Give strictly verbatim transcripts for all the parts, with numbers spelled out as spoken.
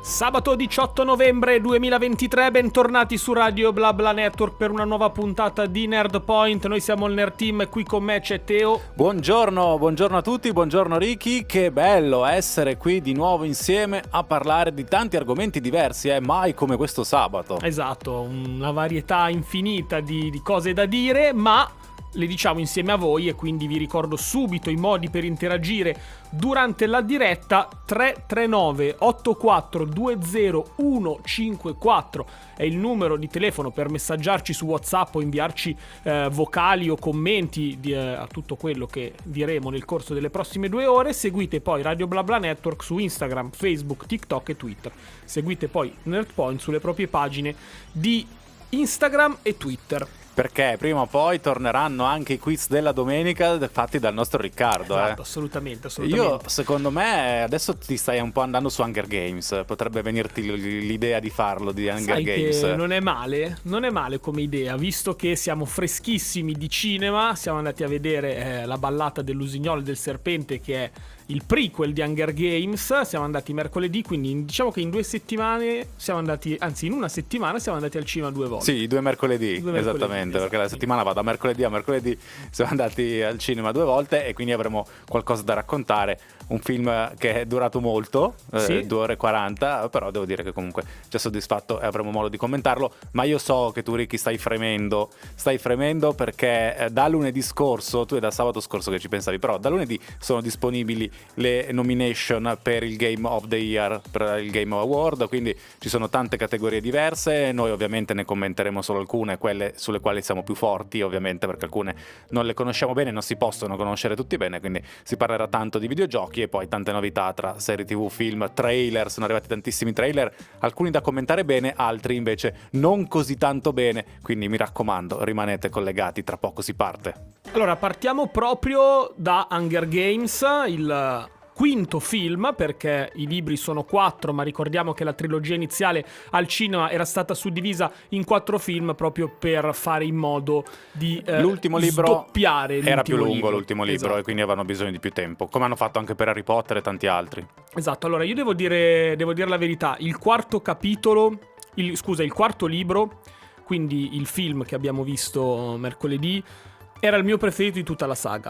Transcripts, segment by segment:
Sabato diciotto novembre duemilaventitré, bentornati su Radio BlaBla Network per una nuova puntata di Nerd Point. Noi siamo il Nerd Team e qui con me c'è Teo. Buongiorno, buongiorno a tutti, buongiorno Ricky. Che bello essere qui di nuovo insieme a parlare di tanti argomenti diversi, eh? Mai come questo sabato. Esatto, una varietà infinita di, di cose da dire, ma le diciamo insieme a voi, e quindi vi ricordo subito i modi per interagire durante la diretta. Tre tre nove otto quattro due zero uno cinque quattro è il numero di telefono per messaggiarci su WhatsApp o inviarci eh, vocali o commenti di, eh, a tutto quello che diremo nel corso delle prossime due ore. Seguite poi Radio BlaBla Network su Instagram, Facebook, TikTok e Twitter. Seguite poi Nerdpoint sulle proprie pagine di Instagram e Twitter, perché prima o poi torneranno anche i quiz della domenica fatti dal nostro Riccardo. Esatto, eh. assolutamente, assolutamente. Io, secondo me, adesso ti stai un po' andando su Hunger Games. Potrebbe venirti l'idea di farlo, di Hunger Sai Games. Che non è male, non è male come idea, visto che siamo freschissimi di cinema. Siamo andati a vedere eh, La ballata dell'usignolo e del serpente, che è il prequel di Hunger Games. Siamo andati mercoledì, quindi diciamo che in due settimane siamo andati, anzi in una settimana siamo andati al cinema due volte. Sì, due mercoledì, due mercoledì esattamente, esatto. Perché la settimana va da mercoledì a mercoledì. Siamo andati al cinema due volte e quindi avremo qualcosa da raccontare. Un film che è durato molto, sì. eh, due ore e quaranta, però devo dire che comunque ci ha soddisfatto e avremo modo di commentarlo. Ma io so che tu, Ricky, stai fremendo, stai fremendo perché eh, da lunedì scorso, tu è da sabato scorso che ci pensavi, però da lunedì sono disponibili le nomination per il Game of the Year, per il Game Award, quindi ci sono tante categorie diverse. Noi ovviamente ne commenteremo solo alcune, quelle sulle quali siamo più forti, ovviamente, perché alcune non le conosciamo bene, non si possono conoscere tutti bene, quindi si parlerà tanto di videogiochi e poi tante novità tra serie tv, film, trailer. Sono arrivati tantissimi trailer, alcuni da commentare bene, altri invece non così tanto bene, quindi mi raccomando, rimanete collegati, tra poco si parte. Allora, partiamo proprio da Hunger Games, il quinto film, perché i libri sono quattro, ma ricordiamo che la trilogia iniziale al cinema era stata suddivisa in quattro film proprio per fare in modo di eh, l'ultimo libro sdoppiare era più lungo libro. l'ultimo libro, esatto. E quindi avevano bisogno di più tempo, come hanno fatto anche per Harry Potter e tanti altri. Esatto, allora io devo dire, devo dire la verità, il quarto capitolo, il, scusa, il quarto libro, quindi il film che abbiamo visto mercoledì, era il mio preferito di tutta la saga.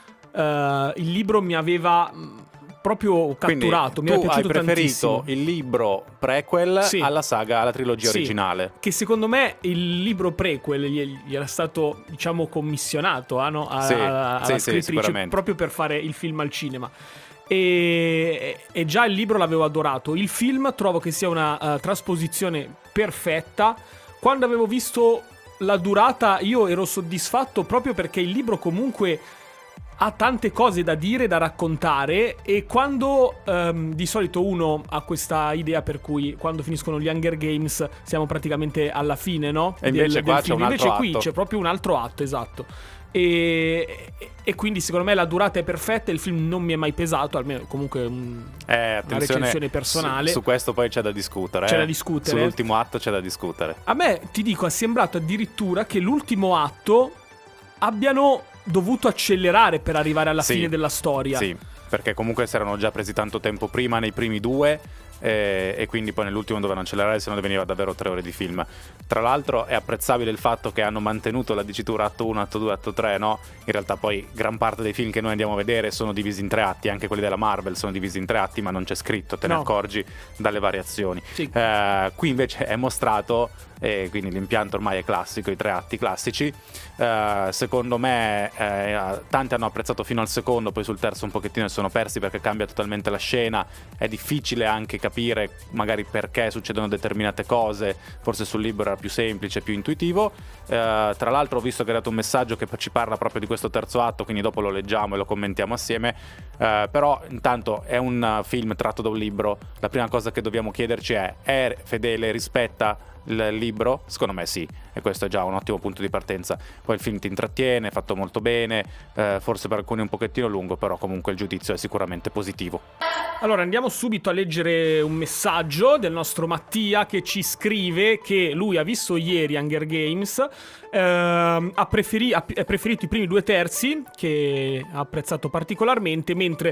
Uh, il libro mi aveva proprio catturato. Quindi mi era piaciuto tu hai preferito tantissimo il libro prequel sì. alla saga, alla trilogia sì. originale, che che secondo me il libro prequel gli, gli era stato, diciamo, commissionato eh, no? a, sì. a, alla sì, scrittrice sì, proprio per fare il film al cinema. E, e già il libro l'avevo adorato. Il film trovo che sia una uh, trasposizione perfetta. Quando avevo visto la durata io ero soddisfatto, proprio perché il libro comunque ha tante cose da dire, da raccontare, e quando um, di solito uno ha questa idea per cui quando finiscono gli Hunger Games siamo praticamente alla fine, no? E invece del, qua del c'è film. un altro Invece atto. qui c'è proprio un altro atto, esatto. E, e quindi secondo me la durata è perfetta, il film non mi è mai pesato, almeno comunque un, eh, una recensione personale. Su, su questo poi c'è da discutere. C'è eh. da discutere. Sull'ultimo atto c'è da discutere. A me, ti dico, è sembrato addirittura che l'ultimo atto abbiano dovuto accelerare per arrivare alla sì, fine della storia. Sì, perché comunque si erano già presi tanto tempo prima nei primi due eh, e quindi poi nell'ultimo dovevano accelerare, se no veniva davvero tre ore di film. Tra l'altro è apprezzabile il fatto che hanno mantenuto la dicitura atto uno, atto due, atto tre, no? In realtà poi gran parte dei film che noi andiamo a vedere sono divisi in tre atti, anche quelli della Marvel sono divisi in tre atti, ma non c'è scritto, te ne no. accorgi dalle variazioni. Sì. Eh, qui invece è mostrato, e quindi l'impianto ormai è classico, i tre atti classici. Uh, secondo me eh, tanti hanno apprezzato fino al secondo, poi sul terzo un pochettino si sono persi perché cambia totalmente la scena, è difficile anche capire magari perché succedono determinate cose, forse sul libro era più semplice, più intuitivo. Uh, tra l'altro ho visto che ha dato un messaggio che ci parla proprio di questo terzo atto, quindi dopo lo leggiamo e lo commentiamo assieme. Uh, però intanto è un film tratto da un libro, la prima cosa che dobbiamo chiederci è: è fedele, rispetta il libro? Secondo me sì, e questo è già un ottimo punto di partenza. Poi il film ti intrattiene, è fatto molto bene, eh, forse per alcuni un pochettino lungo, però comunque il giudizio è sicuramente positivo. Allora andiamo subito a leggere un messaggio del nostro Mattia, che ci scrive che lui ha visto ieri Hunger Games, eh, ha, preferi- ha preferito i primi due terzi, che ha apprezzato particolarmente, mentre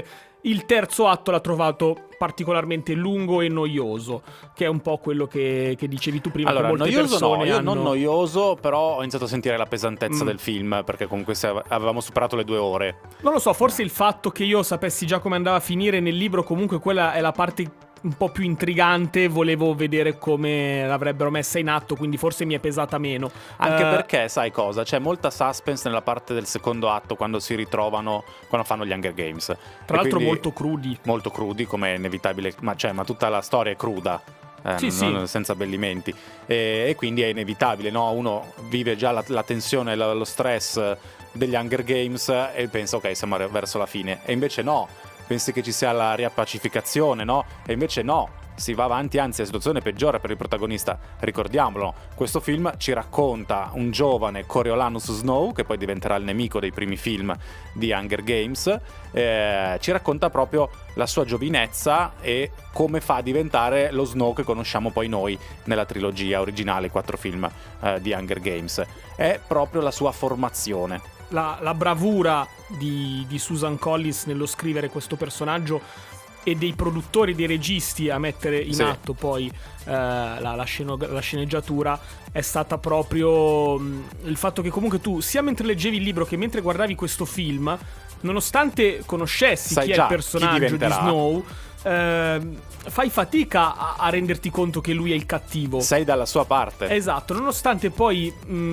Il terzo atto l'ha trovato particolarmente lungo e noioso, che è un po' quello che, che dicevi tu prima. Allora, che molte noioso no, io hanno... non noioso, però ho iniziato a sentire la pesantezza Mm. del film, perché comunque se avevamo superato le due ore. Non lo so, forse il fatto che io sapessi già come andava a finire nel libro, comunque quella è la parte un po' più intrigante, volevo vedere come l'avrebbero messa in atto, quindi forse mi è pesata meno. Anche Eh, perché, sai cosa? C'è molta suspense nella parte del secondo atto, quando si ritrovano, quando fanno gli Hunger Games. Tra E l'altro quindi- molto crudi. Molto crudi, come è inevitabile, ma, cioè, ma tutta la storia è cruda. Eh, Sì, non- sì. senza abbellimenti, e, e quindi è inevitabile, no? Uno vive già la, la tensione, la- lo stress degli Hunger Games e pensa ok, siamo verso la fine, e invece no, pensi che ci sia la riappacificazione, no? E invece no, si va avanti, anzi la situazione peggiora per il protagonista. Ricordiamolo, questo film ci racconta un giovane Coriolanus Snow, che poi diventerà il nemico dei primi film di Hunger Games, eh, ci racconta proprio la sua giovinezza e come fa a diventare lo Snow che conosciamo poi noi nella trilogia originale, i quattro film eh, di Hunger Games. È proprio la sua formazione. La, la bravura di, di Susan Collins nello scrivere questo personaggio e dei produttori, dei registi a mettere in Sì. atto poi eh, la, la, sceno- la sceneggiatura è stata proprio mh, il fatto che comunque tu, sia mentre leggevi il libro che mentre guardavi questo film, nonostante conoscessi Sai chi è già il chi personaggio di diventerà. Snow, ehm, fai fatica a, a renderti conto che lui è il cattivo. Sei dalla sua parte. Esatto, nonostante poi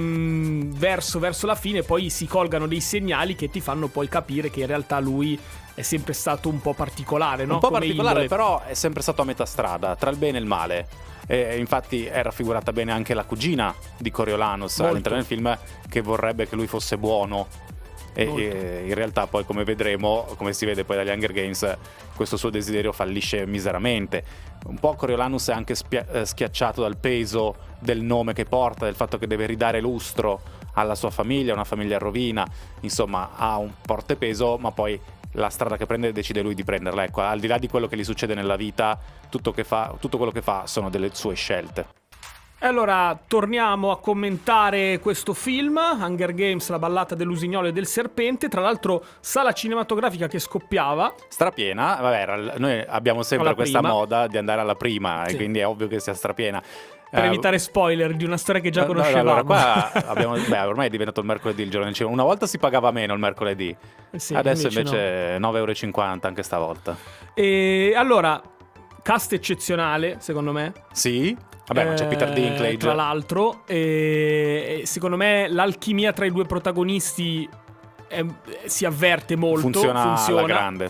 mh, verso, verso la fine poi si colgano dei segnali che ti fanno poi capire che in realtà lui è sempre stato un po' particolare, no? Un po' Come particolare, indole. però è sempre stato a metà strada, tra il bene e il male. E infatti è raffigurata bene anche la cugina di Coriolanus Molto. all'interno del film, che vorrebbe che lui fosse buono. E, Molto. e in realtà poi, come vedremo, come si vede poi dagli Hunger Games, questo suo desiderio fallisce miseramente. Un po' Coriolanus è anche spia- eh, schiacciato dal peso del nome che porta, del fatto che deve ridare lustro alla sua famiglia, una famiglia in rovina. Insomma, ha un forte peso, ma poi la strada che prende decide lui di prenderla. Ecco, al di là di quello che gli succede nella vita, tutto, che fa, tutto quello che fa sono delle sue scelte. E allora torniamo a commentare questo film, Hunger Games, la ballata dell'usignolo e del serpente. Tra l'altro sala cinematografica che scoppiava. Strapiena, vabbè, era- noi abbiamo sempre Alla questa prima. moda di andare alla prima, Sì. e quindi è ovvio che sia strapiena. Per Eh, evitare spoiler di una storia che già no, no, conoscevamo. allora, qua abbiamo, beh, ormai è diventato il mercoledì il giorno del cinema. Una volta si pagava meno il mercoledì, Sì, adesso invece invece nove e cinquanta euro anche stavolta. E allora, cast eccezionale, secondo me. Sì, vabbè, ma c'è Eh, Peter Dinklage. Tra l'altro, e, e secondo me l'alchimia tra i due protagonisti è- si avverte molto. funziona, funziona. alla grande.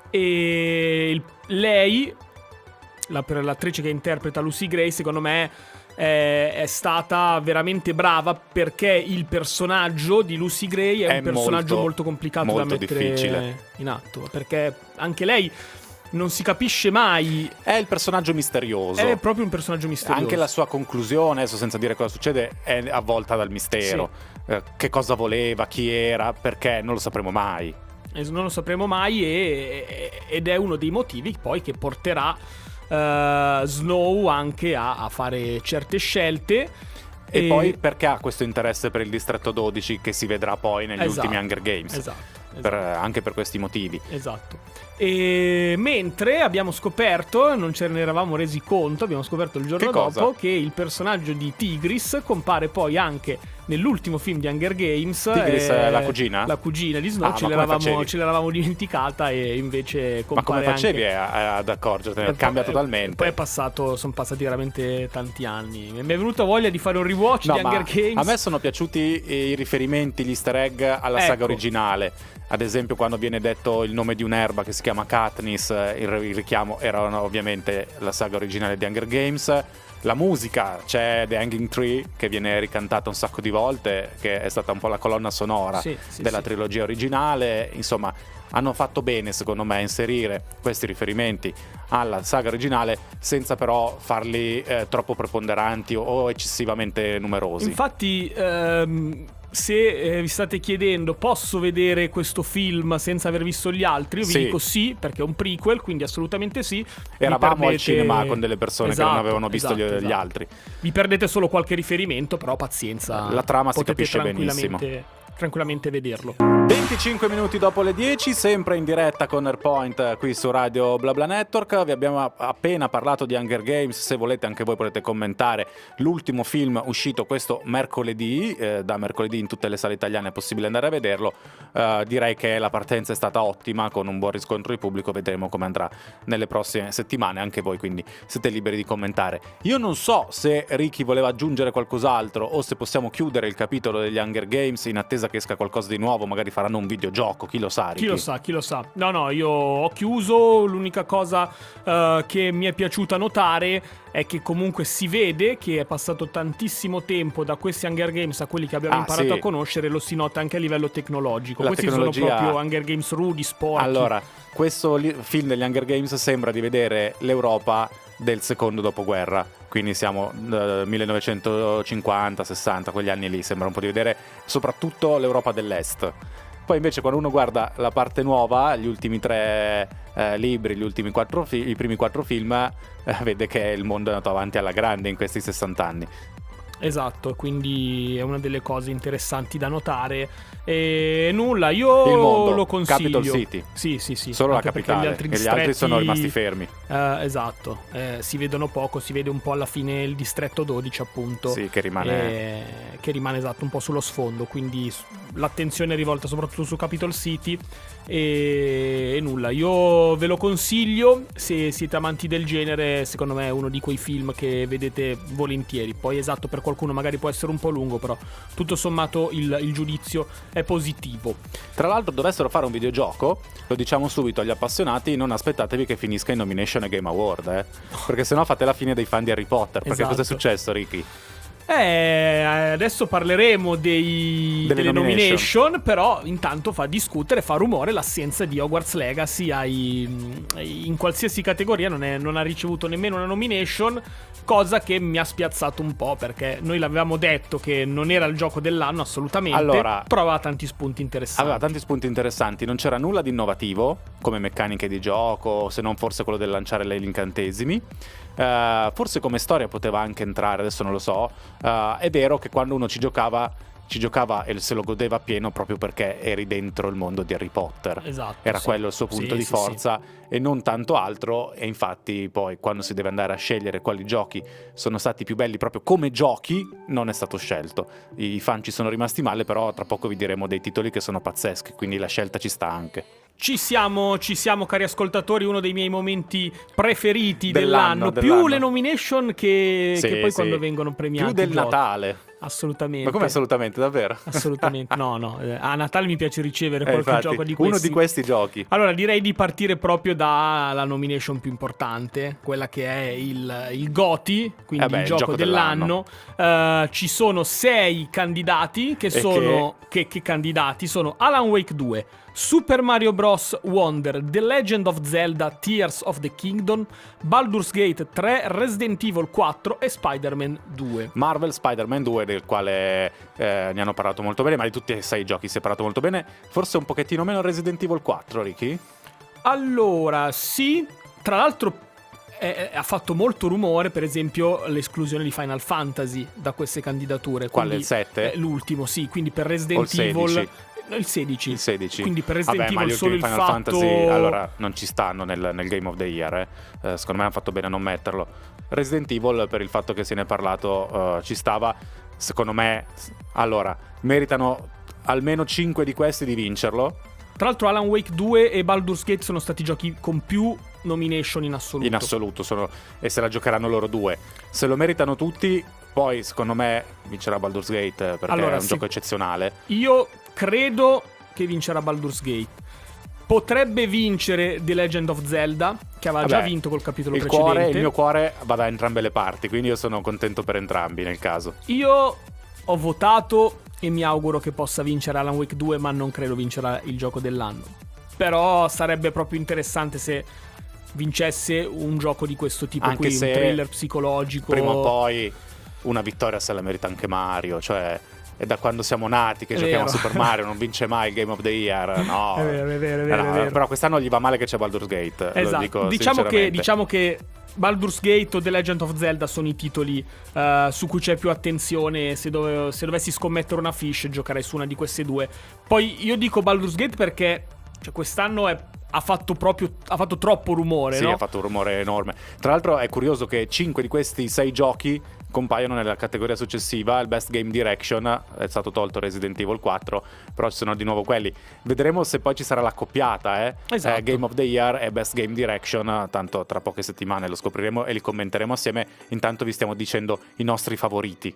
E il- lei, la, per l'attrice che interpreta Lucy Gray, secondo me è, è stata veramente brava, perché il personaggio di Lucy Gray è, È un personaggio molto, molto, complicato molto da mettere difficile. in atto, perché anche lei non si capisce mai, È il personaggio misterioso. è proprio un personaggio misterioso. Anche la sua conclusione, adesso senza dire cosa succede, è avvolta dal mistero. Eh, che cosa voleva, chi era, perché non lo sapremo mai. E non lo sapremo mai, e- ed è uno dei motivi poi che porterà eh, Snow anche a, a fare certe scelte. E, poi perché ha questo interesse per il distretto dodici, che si vedrà poi negli Esatto, ultimi Hunger Games. Esatto, Per- esatto, anche per questi motivi. esatto. E mentre abbiamo scoperto, non ce ne eravamo resi conto, abbiamo scoperto il giorno Che cosa? dopo che il personaggio di Tigris compare poi anche nell'ultimo film di Hunger Games. Tigris eh, è la cugina? La cugina di Snow, Ah, ce, ma come l'eravamo, facevi? ce l'eravamo dimenticata, e invece compare Ma come facevi anche... a- ad accorgertene? E Cambia poi- totalmente. Poi è passato, sono passati veramente tanti anni. Mi è venuta voglia di fare un rewatch No, di ma Hunger Games. a me sono piaciuti i riferimenti, gli easter egg alla Ecco. saga originale. Ad esempio, quando viene detto il nome di un'erba che si chiama Katniss, eh, il, il richiamo era ovviamente la saga originale di Hunger Games. La musica, c'è The Hanging Tree, che viene ricantata un sacco di volte, che è stata un po' la colonna sonora Sì, sì, della sì. trilogia originale. Insomma, hanno fatto bene, secondo me, a inserire questi riferimenti alla saga originale senza però farli eh, troppo preponderanti o, o eccessivamente numerosi. Infatti, ehm, se eh, vi state chiedendo, posso vedere questo film senza aver visto gli altri? Io vi Sì. dico sì, perché è un prequel, quindi assolutamente sì. Vi Eravamo al perdete- cinema con delle persone che non Esatto, avevano visto gli- esatto, gli esatto. altri. Vi perdete solo qualche riferimento, però pazienza. La trama si potete capisce benissimo. tranquillamente- tranquillamente vederlo. venticinque minuti dopo le dieci, sempre in diretta con Airpoint qui su Radio BlaBla Network. Vi abbiamo appena parlato di Hunger Games. Se volete anche voi potete commentare l'ultimo film uscito questo mercoledì. Eh, da mercoledì in tutte le sale italiane è possibile andare a vederlo. Eh, direi che la partenza è stata ottima, con un buon riscontro di pubblico. Vedremo come andrà nelle prossime settimane. Anche voi quindi siete liberi di commentare. Io non so se Ricky voleva aggiungere qualcos'altro o se possiamo chiudere il capitolo degli Hunger Games in attesa che esca qualcosa di nuovo. Magari faranno un videogioco, chi lo sa, Ricky? Chi lo sa, chi lo sa. No, no, io ho chiuso. L'unica cosa uh, che mi è piaciuta notare è che comunque si vede che è passato tantissimo tempo da questi Hunger Games a quelli che abbiamo ah, imparato sì. a conoscere. Lo si nota anche a livello tecnologico. La Questi tecnologia... sono proprio Hunger Games rudi, sporchi. Allora, questo li- film degli Hunger Games sembra di vedere l'Europa del secondo dopoguerra, quindi siamo uh, millenovecentocinquanta sessanta, quegli anni lì. Sembra un po' di vedere soprattutto l'Europa dell'Est. Poi invece quando uno guarda la parte nuova, gli ultimi tre eh, libri, gli ultimi quattro fi- i primi quattro film, eh, vede che il mondo è andato avanti alla grande in questi sessanta anni. Esatto, quindi è una delle cose interessanti da notare. E nulla, io il mondo, lo consiglio. Capital City. Sì, sì, sì. Solo Anche la capitale, gli altri, e distretti, gli altri sono rimasti fermi. Eh, esatto, eh, si vedono poco, si vede un po' alla fine il distretto dodici appunto. Sì, che rimane... Eh, che rimane esatto un po' sullo sfondo, quindi l'attenzione è rivolta soprattutto su Capital City. E, e nulla, io ve lo consiglio se siete amanti del genere. Secondo me è uno di quei film che vedete volentieri. Poi esatto, per qualcuno magari può essere un po' lungo, però tutto sommato il, il giudizio è positivo. Tra l'altro, dovessero fare un videogioco, lo diciamo subito agli appassionati, non aspettatevi che finisca in Nomination e Game Award, eh? Perché sennò fate la fine dei fan di Harry Potter. Perché esatto. Cos'è successo, Ricky? Eh, adesso parleremo dei, delle, delle nomination. nomination, però intanto fa discutere, fa rumore l'assenza di Hogwarts Legacy ai, in qualsiasi categoria, non, è, non ha ricevuto nemmeno una nomination, cosa che mi ha spiazzato un po', perché noi l'avevamo detto che non era il gioco dell'anno assolutamente, allora, però aveva tanti spunti interessanti. Aveva tanti spunti interessanti, non c'era nulla di innovativo come meccaniche di gioco, se non forse quello del lanciare gli incantesimi. Uh, forse come storia poteva anche entrare, adesso non lo so. Uh, è vero che quando uno ci giocava ci giocava e se lo godeva appieno proprio perché eri dentro il mondo di Harry Potter. Esatto, era sì. quello il suo punto sì, di sì, forza sì. E non tanto altro. E infatti poi quando si deve andare a scegliere quali giochi sono stati più belli proprio come giochi, non è stato scelto. I fan ci sono rimasti male, però tra poco vi diremo dei titoli che sono pazzeschi, quindi la scelta ci sta anche. Ci siamo, ci siamo cari ascoltatori, uno dei miei momenti preferiti dell'anno, dell'anno, più dell'anno. le nomination che, sì, che poi sì. quando vengono premiati. Più del giochi. Natale. Assolutamente. Ma come assolutamente, davvero? Assolutamente, no, no. A Natale mi piace ricevere eh, qualche infatti, gioco di questi. Uno di questi giochi. Allora, direi di partire proprio dalla nomination più importante, quella che è il, il GOTY, quindi eh beh, il, gioco il gioco dell'anno. dell'anno. Uh, ci sono sei candidati che e sono... Che... Che, che candidati sono Alan Wake due, Super Mario Bros. Wonder, The Legend of Zelda Tears of the Kingdom, Baldur's Gate tre, Resident Evil quattro e Spider-Man due. Marvel Spider-Man due, del quale eh, ne hanno parlato molto bene, ma di tutti e sei i giochi si è parlato molto bene. Forse un pochettino meno Resident Evil quattro, Ricky? Allora, sì, tra l'altro eh, ha fatto molto rumore, per esempio, l'esclusione di Final Fantasy da queste candidature. Quale, il sette? Eh, l'ultimo, sì, quindi per Resident Evil... Il sedici. Il sedici. Quindi per Resident Vabbè, Evil ma gli solo il Final fatto... Fantasy allora non ci stanno nel, nel Game of the Year, eh. Eh, secondo me hanno fatto bene a non metterlo. Resident Evil, per il fatto che se ne è parlato, uh, ci stava. Secondo me, allora, meritano almeno cinque di questi di vincerlo. Tra l'altro Alan Wake due e Baldur's Gate sono stati giochi con più nomination in assoluto. In assoluto, sono, e se la giocheranno loro due. Se lo meritano tutti, poi secondo me vincerà Baldur's Gate, perché allora, è un sì. gioco eccezionale. Io credo che vincerà Baldur's Gate. Potrebbe vincere The Legend of Zelda, che aveva Vabbè, già vinto col capitolo il precedente. Cuore, il mio cuore va da entrambe le parti, quindi io sono contento per entrambi nel caso. Io ho votato e mi auguro che possa vincere Alan Wake due, ma non credo vincerà il gioco dell'anno. Però sarebbe proprio interessante se vincesse un gioco di questo tipo. Anche qui, se un thriller psicologico. Prima o poi una vittoria se la merita anche Mario, cioè è da quando siamo nati che È giochiamo vero. a Super Mario, non vince mai il Game of the Year, no. È vero, è vero, è vero, no, è vero. Però quest'anno gli va male che c'è Baldur's Gate, Esatto. lo dico diciamo, che, sinceramente. diciamo che Baldur's Gate o The Legend of Zelda sono i titoli uh, su cui c'è più attenzione. Se, dove, se dovessi scommettere una fish, giocherei su una di queste due. Poi io dico Baldur's Gate perché cioè, quest'anno è, ha fatto proprio ha fatto troppo rumore, sì, no? ha fatto un rumore enorme. Tra l'altro è curioso che cinque di questi sei giochi compaiono nella categoria successiva. Il Best Game Direction è stato tolto Resident Evil quattro, però ci sono di nuovo quelli. Vedremo se poi ci sarà l'accoppiata, eh? Esatto. eh, Game of the Year e Best Game Direction, tanto tra poche settimane lo scopriremo e li commenteremo assieme. Intanto vi stiamo dicendo i nostri favoriti.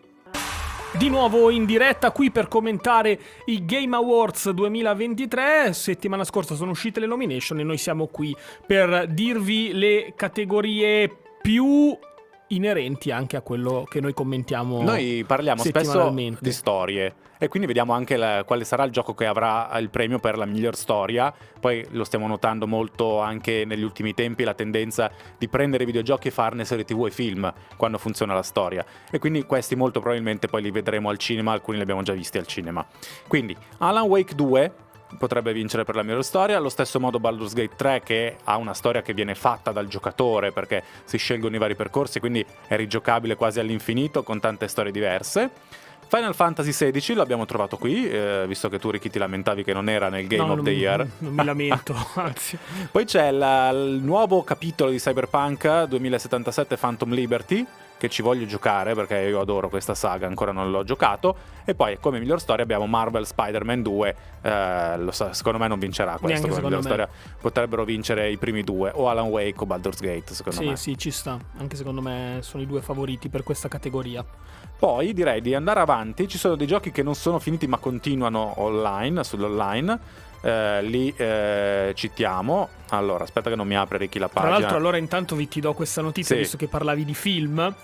Di nuovo in diretta qui per commentare i Game Awards duemilaventitré. Settimana scorsa sono uscite le nomination e noi siamo qui per dirvi le categorie più inerenti anche a quello che noi commentiamo. Noi parliamo spesso di storie e quindi vediamo anche la, quale sarà il gioco che avrà il premio per la miglior storia. Poi lo stiamo notando molto anche negli ultimi tempi, la tendenza di prendere videogiochi e farne serie tv e film quando funziona la storia, e quindi questi molto probabilmente poi li vedremo al cinema, alcuni li abbiamo già visti al cinema. Quindi Alan Wake due potrebbe vincere per la miglior storia, allo stesso modo Baldur's Gate tre, che ha una storia che viene fatta dal giocatore perché si scelgono i vari percorsi, quindi è rigiocabile quasi all'infinito con tante storie diverse. Final Fantasy sedici l'abbiamo trovato qui, eh, visto che tu, Ricky, ti lamentavi che non era nel Game no, of non, the Year. Non mi lamento, anzi. Poi c'è la, il nuovo capitolo di Cyberpunk duemilasettantasette Phantom Liberty, che ci voglio giocare perché io adoro questa saga, ancora non l'ho giocato. E poi come miglior storia abbiamo Marvel Spider-Man due, eh, lo so, secondo me non vincerà questo. Come miglior me. storia potrebbero vincere i primi due, o Alan Wake o Baldur's Gate, secondo sì, me. Sì, sì, ci sta, anche secondo me sono i due favoriti per questa categoria. Poi direi di andare avanti, ci sono dei giochi che non sono finiti ma continuano online, sull'online. Eh, li eh, citiamo. Allora, aspetta che non mi apre Ricky la pagina. Tra l'altro, allora intanto vi ti do questa notizia, sì. Visto che parlavi di film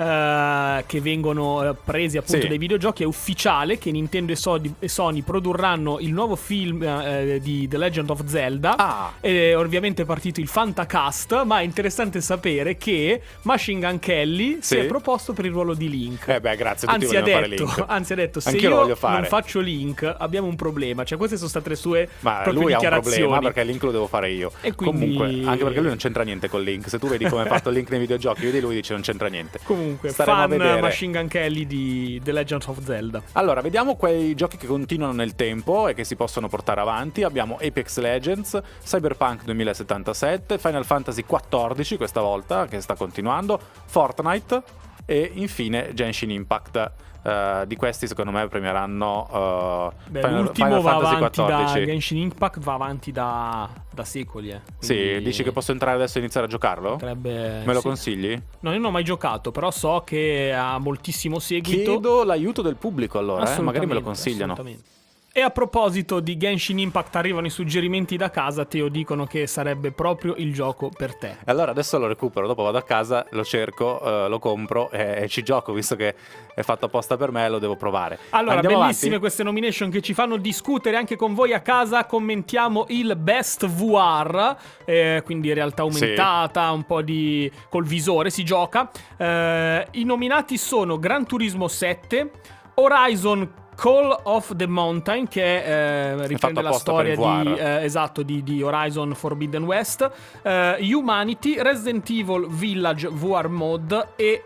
Uh, che vengono presi appunto sì. dai videogiochi. È ufficiale che Nintendo e Sony, e Sony produrranno il nuovo film uh, di The Legend of Zelda. Ah. È ovviamente partito il Fantacast, ma è interessante sapere che Machine Gun Kelly sì. si è proposto per il ruolo di Link. Eh beh, grazie, tutti anzi, ha vogliono detto, fare Link. Anzi ha detto, se Anch'io io fare. non faccio Link abbiamo un problema. Cioè queste sono state le sue ma proprie lui dichiarazioni. Ha un problema perché Link lo devo fare io. E quindi... Comunque, anche perché lui non c'entra niente con Link. Se tu vedi come è fatto Link nei videogiochi, vedi lui dice non c'entra niente. Comunque, staremo fan a vedere. Machine Gun Kelly di The Legend of Zelda. Allora, vediamo quei giochi che continuano nel tempo e che si possono portare avanti. Abbiamo Apex Legends, Cyberpunk duemilasettantasette, Final Fantasy quattordici questa volta, che sta continuando, Fortnite e infine Genshin Impact. Uh, di questi secondo me premieranno uh, Beh, Final, l'ultimo Final va Fantasy avanti quattordici. Da Genshin Impact va avanti da, da secoli eh. Quindi... Sì, dici che posso entrare adesso e iniziare a giocarlo? Potrebbe... Me lo sì. consigli? No, io non ho mai giocato, però so che ha moltissimo seguito. Chiedo l'aiuto del pubblico allora, eh? Magari me lo consigliano. E a proposito di Genshin Impact, arrivano i suggerimenti da casa. Teo, dicono che sarebbe proprio il gioco per te. Allora adesso lo recupero, dopo vado a casa, lo cerco, uh, lo compro e, e ci gioco, visto che è fatto apposta per me, lo devo provare. Allora, Andiamo bellissime avanti? Queste nomination che ci fanno discutere anche con voi a casa. Commentiamo il Best V R, eh, quindi realtà aumentata, sì. Un po' di... col visore si gioca. Eh, I nominati sono Gran Turismo sette, Horizon Call of the Mountain, che eh, riprende la storia di, eh, esatto, di, di Horizon Forbidden West, eh, Humanity, Resident Evil Village V R Mode e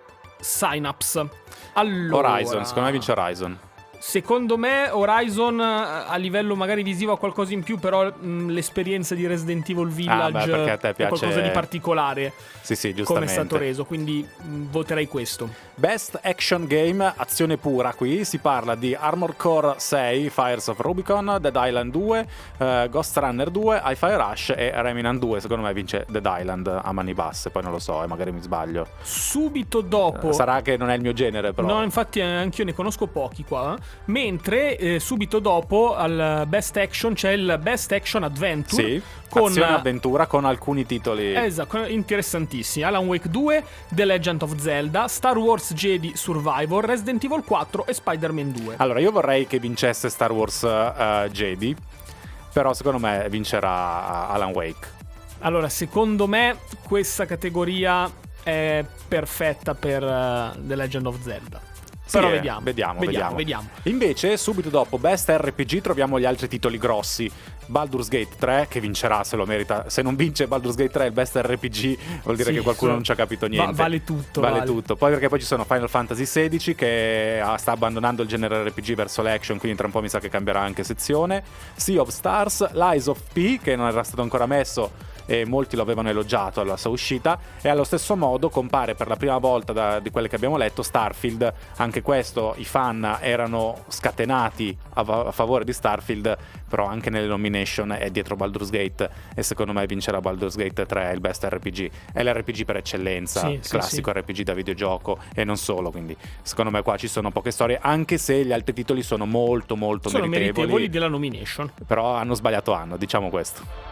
Synapse. Allora, Horizon, secondo me vince Horizon. Secondo me Horizon a livello magari visivo ha qualcosa in più, però mh, l'esperienza di Resident Evil Village ah, beh, a te piace... è qualcosa di particolare. Sì, sì, giustamente. Come è stato reso, quindi mh, voterei questo. Best Action Game, azione pura qui, si parla di Armored Core sei, Fires of Rubicon, Dead Island due, uh, Ghost Runner due, Hi-Fi Rush e Remnant due. Secondo me vince Dead Island a mani basse, poi non lo so, eh, magari mi sbaglio. Subito dopo... Uh, sarà che non è il mio genere, però. No, infatti eh, anch'io ne conosco pochi qua. Eh. Mentre eh, subito dopo al Best Action c'è il Best Action Adventure. Sì, con azione avventura con alcuni titoli. Esatto, interessantissimi. Alan Wake due, The Legend of Zelda, Star Wars Jedi Survivor, Resident Evil quattro e Spider-Man due. Allora, io vorrei che vincesse Star Wars uh, Jedi, però secondo me vincerà Alan Wake. Allora, secondo me questa categoria è perfetta per uh, The Legend of Zelda. Sì, però eh, vediamo. Vediamo, vediamo, vediamo. vediamo. Invece, subito dopo Best R P G troviamo gli altri titoli grossi. Baldur's Gate tre, che vincerà se lo merita. Se non vince Baldur's Gate tre il Best R P G, vuol dire sì, che qualcuno so, non ci ha capito niente. Va, vale tutto. Vale, vale tutto. Poi perché poi ci sono Final Fantasy sedici che sta abbandonando il genere R P G verso l'action, quindi tra un po' mi sa che cambierà anche sezione. Sea of Stars, Lies of P, che non era stato ancora messo e molti lo avevano elogiato alla sua uscita, e allo stesso modo compare per la prima volta da, di quelle che abbiamo letto Starfield. Anche questo i fan erano scatenati a, a favore di Starfield, però anche nelle nomination è dietro Baldur's Gate e secondo me vincerà Baldur's Gate tre, il best R P G. È l'R P G per eccellenza, sì, classico sì, R P G da videogioco e non solo, quindi secondo me qua ci sono poche storie, anche se gli altri titoli sono molto molto sono meritevoli, meritevoli della nomination, però hanno sbagliato anno, diciamo questo.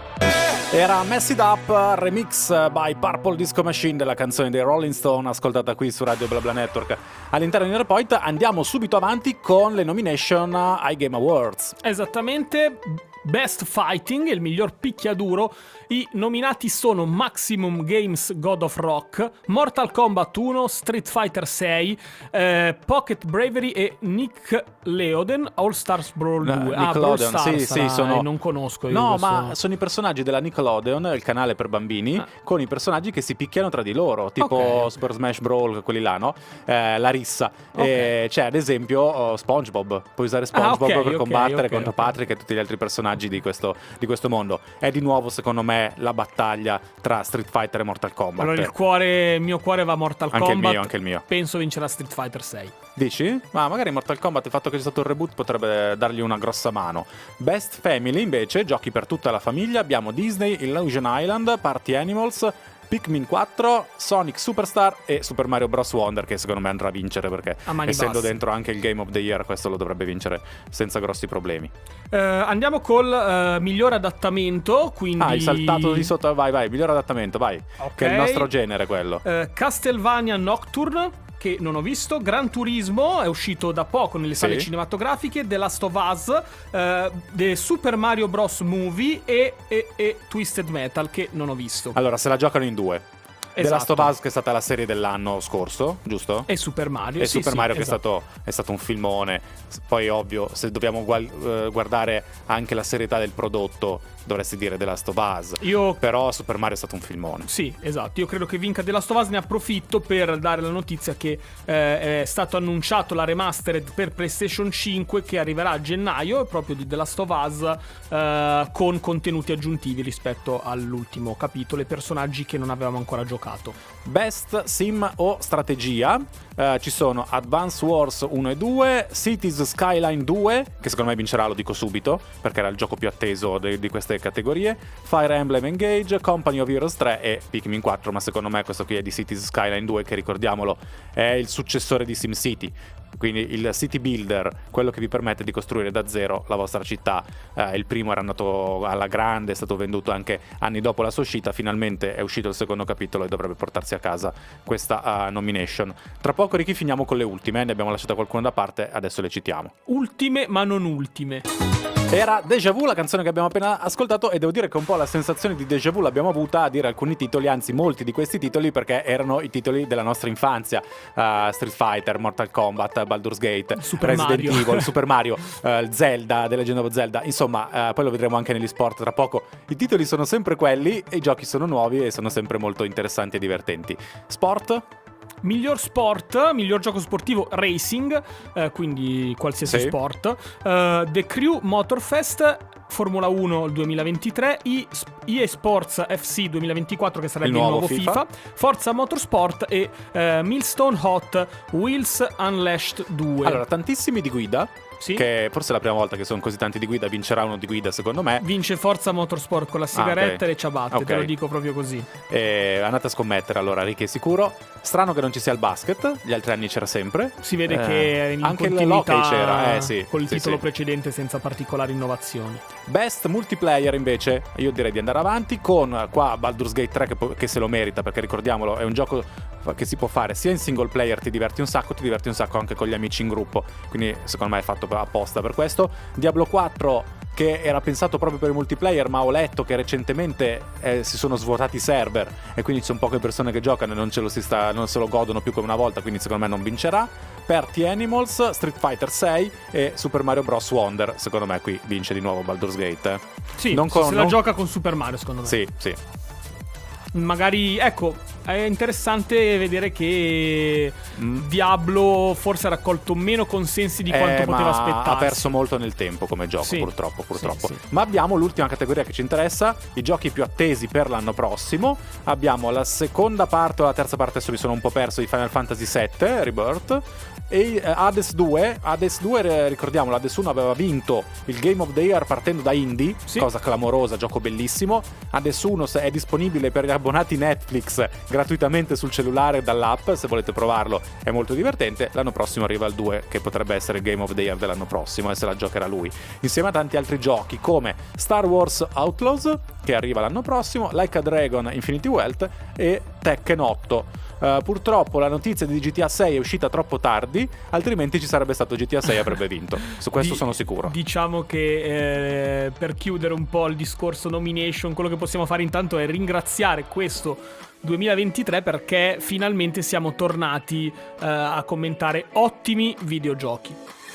Era Mess It Up, remix by Purple Disco Machine della canzone dei Rolling Stone, ascoltata qui su Radio BlaBla Network all'interno di Nearpoint. Andiamo subito avanti con le nomination ai Game Awards. Esattamente. Best Fighting, il miglior picchiaduro. I nominati sono Maximum Games God of Rock, Mortal Kombat uno, Street Fighter sei, eh, Pocket Bravery e Nickelodeon All Stars Brawl No, due. Ah, Nickelodeon, Brawl Stars, sì, sì, sono... non conosco io No, questo... ma sono i personaggi della Nickelodeon, il canale per bambini, ah. con i personaggi che si picchiano tra di loro, tipo okay. Super Smash Brawl, quelli là, no? Eh, la rissa. Okay. E c'è ad esempio oh, SpongeBob, puoi usare SpongeBob ah, okay, per okay, combattere okay, contro okay. Patrick e tutti gli altri personaggi di questo, di questo mondo. È di nuovo, secondo me, la battaglia tra Street Fighter e Mortal Kombat. Allora il cuore, il mio cuore va a Mortal anche Kombat. Anche il mio, anche il mio. Penso vincerà Street Fighter sei. Dici? Ma magari Mortal Kombat, il fatto che c'è stato il reboot potrebbe dargli una grossa mano. Best Family invece, giochi per tutta la famiglia, abbiamo Disney, Illusion Island, Party Animals, Pikmin quattro, Sonic Superstar e Super Mario Bros. Wonder, che secondo me andrà a vincere perché essendo basse. dentro anche il Game of the Year, questo lo dovrebbe vincere senza grossi problemi. Uh, andiamo col uh, miglior adattamento, quindi... Ah, hai saltato di sotto, vai vai, miglior adattamento, vai, okay. Che è il nostro genere quello. uh, Castlevania Nocturne, che non ho visto, Gran Turismo, è uscito da poco nelle sale sì. cinematografiche, The Last of Us, uh, The Super Mario Bros. Movie e, e, e Twisted Metal, che non ho visto. Allora, se la giocano in due. Esatto. The Last of Us, che è stata la serie dell'anno scorso, giusto? E Super Mario. E sì, Super sì, Mario esatto. che è stato, è stato un filmone. Poi ovvio, se dobbiamo gual- guardare anche la serietà del prodotto, dovresti dire The Last of Us. Io... Però Super Mario è stato un filmone. Sì, esatto. Io credo che vinca The Last of Us. Ne approfitto per dare la notizia che eh, è stato annunciato la remastered per PlayStation cinque che arriverà a gennaio, proprio di The Last of Us, eh, con contenuti aggiuntivi rispetto all'ultimo capitolo e personaggi che non avevamo ancora giocato. Best Sim o Strategia, eh, ci sono Advance Wars uno e due, Cities Skyline due, che secondo me vincerà, lo dico subito, perché era il gioco più atteso de- di queste categorie, Fire Emblem Engage, Company of Heroes tre e Pikmin quattro, ma secondo me questo qui è di Cities Skyline due, che ricordiamolo è il successore di SimCity. Quindi il city builder, quello che vi permette di costruire da zero la vostra città. Eh, il primo era andato alla grande, è stato venduto anche anni dopo la sua uscita, finalmente è uscito il secondo capitolo e dovrebbe portarsi a casa questa uh, nomination. Tra poco, Ricky, finiamo con le ultime, ne abbiamo lasciata qualcuna da parte, adesso le citiamo. Ultime ma non ultime. Era Déjà Vu, la canzone che abbiamo appena ascoltato, e devo dire che un po' la sensazione di déjà vu l'abbiamo avuta a dire alcuni titoli, anzi molti di questi titoli, perché erano i titoli della nostra infanzia. uh, Street Fighter, Mortal Kombat, Baldur's Gate, Super Resident Mario. Evil, Super Mario, uh, Zelda, The Legend of Zelda, insomma, uh, poi lo vedremo anche negli sport tra poco. I titoli sono sempre quelli e i giochi sono nuovi e sono sempre molto interessanti e divertenti. Sport? Miglior sport, miglior gioco sportivo racing, eh, quindi qualsiasi sì. sport. uh, The Crew Motorfest, Formula uno duemilaventitré, e- EA Sports F C duemilaventiquattro, che sarebbe il nuovo, il nuovo FIFA. FIFA, Forza Motorsport e uh, Millstone Hot Wheels Unleashed due. Allora, tantissimi di guida. Sì. Che forse è la prima volta che sono così tanti di guida, vincerà uno di guida secondo me. Vince Forza Motorsport con la sigaretta ah, okay. e le ciabatte, okay. Te lo dico proprio così. E andate a scommettere allora, Ricky è sicuro. Strano che non ci sia il basket, gli altri anni c'era sempre. Si vede eh, che in anche l'hockey c'era, eh sì. Col sì, titolo sì. precedente senza particolari innovazioni. Best multiplayer invece, io direi di andare avanti con qua Baldur's Gate tre che, che se lo merita, perché ricordiamolo è un gioco che si può fare sia in single player, ti diverti un sacco, ti diverti un sacco anche con gli amici in gruppo, quindi secondo me è fatto apposta per questo. Diablo quattro, che era pensato proprio per il multiplayer, ma ho letto che recentemente eh, si sono svuotati i server e quindi ci sono poche persone che giocano e non, ce lo si sta, non se lo godono più come una volta, quindi secondo me non vincerà. Per T Animals, Street Fighter sei e Super Mario Bros. Wonder, secondo me qui vince di nuovo Baldur's Gate. Eh. Sì, non con, se non... la gioca con Super Mario, secondo me. Sì, sì. Magari, ecco, è interessante vedere che mm. Diablo forse ha raccolto meno consensi di quanto eh, poteva aspettarsi. Ha perso molto nel tempo come gioco, sì. purtroppo, purtroppo. Sì, sì. Ma abbiamo l'ultima categoria che ci interessa, i giochi più attesi per l'anno prossimo. Abbiamo la seconda parte o la terza parte, adesso mi sono un po' perso, di Final Fantasy sette Rebirth. E uh, Hades due, Hades due, ricordiamo, Hades uno aveva vinto il Game of the Year partendo da indie, sì. cosa clamorosa, gioco bellissimo. Hades uno è disponibile per gli abbonati Netflix gratuitamente sul cellulare dall'app, se volete provarlo è molto divertente. L'anno prossimo arriva il due, che potrebbe essere il Game of the Year dell'anno prossimo, e se la giocherà lui, insieme a tanti altri giochi come Star Wars Outlaws, che arriva l'anno prossimo, Like a Dragon Infinity Wealth e Tekken otto. Uh, purtroppo la notizia di G T A sei è uscita troppo tardi, altrimenti ci sarebbe stato G T A sei e avrebbe vinto. Su questo Di, sono sicuro. Diciamo che eh, per chiudere un po' il discorso nomination, quello che possiamo fare intanto è ringraziare questo duemilaventitré perché finalmente siamo tornati eh, a commentare ottimi videogiochi.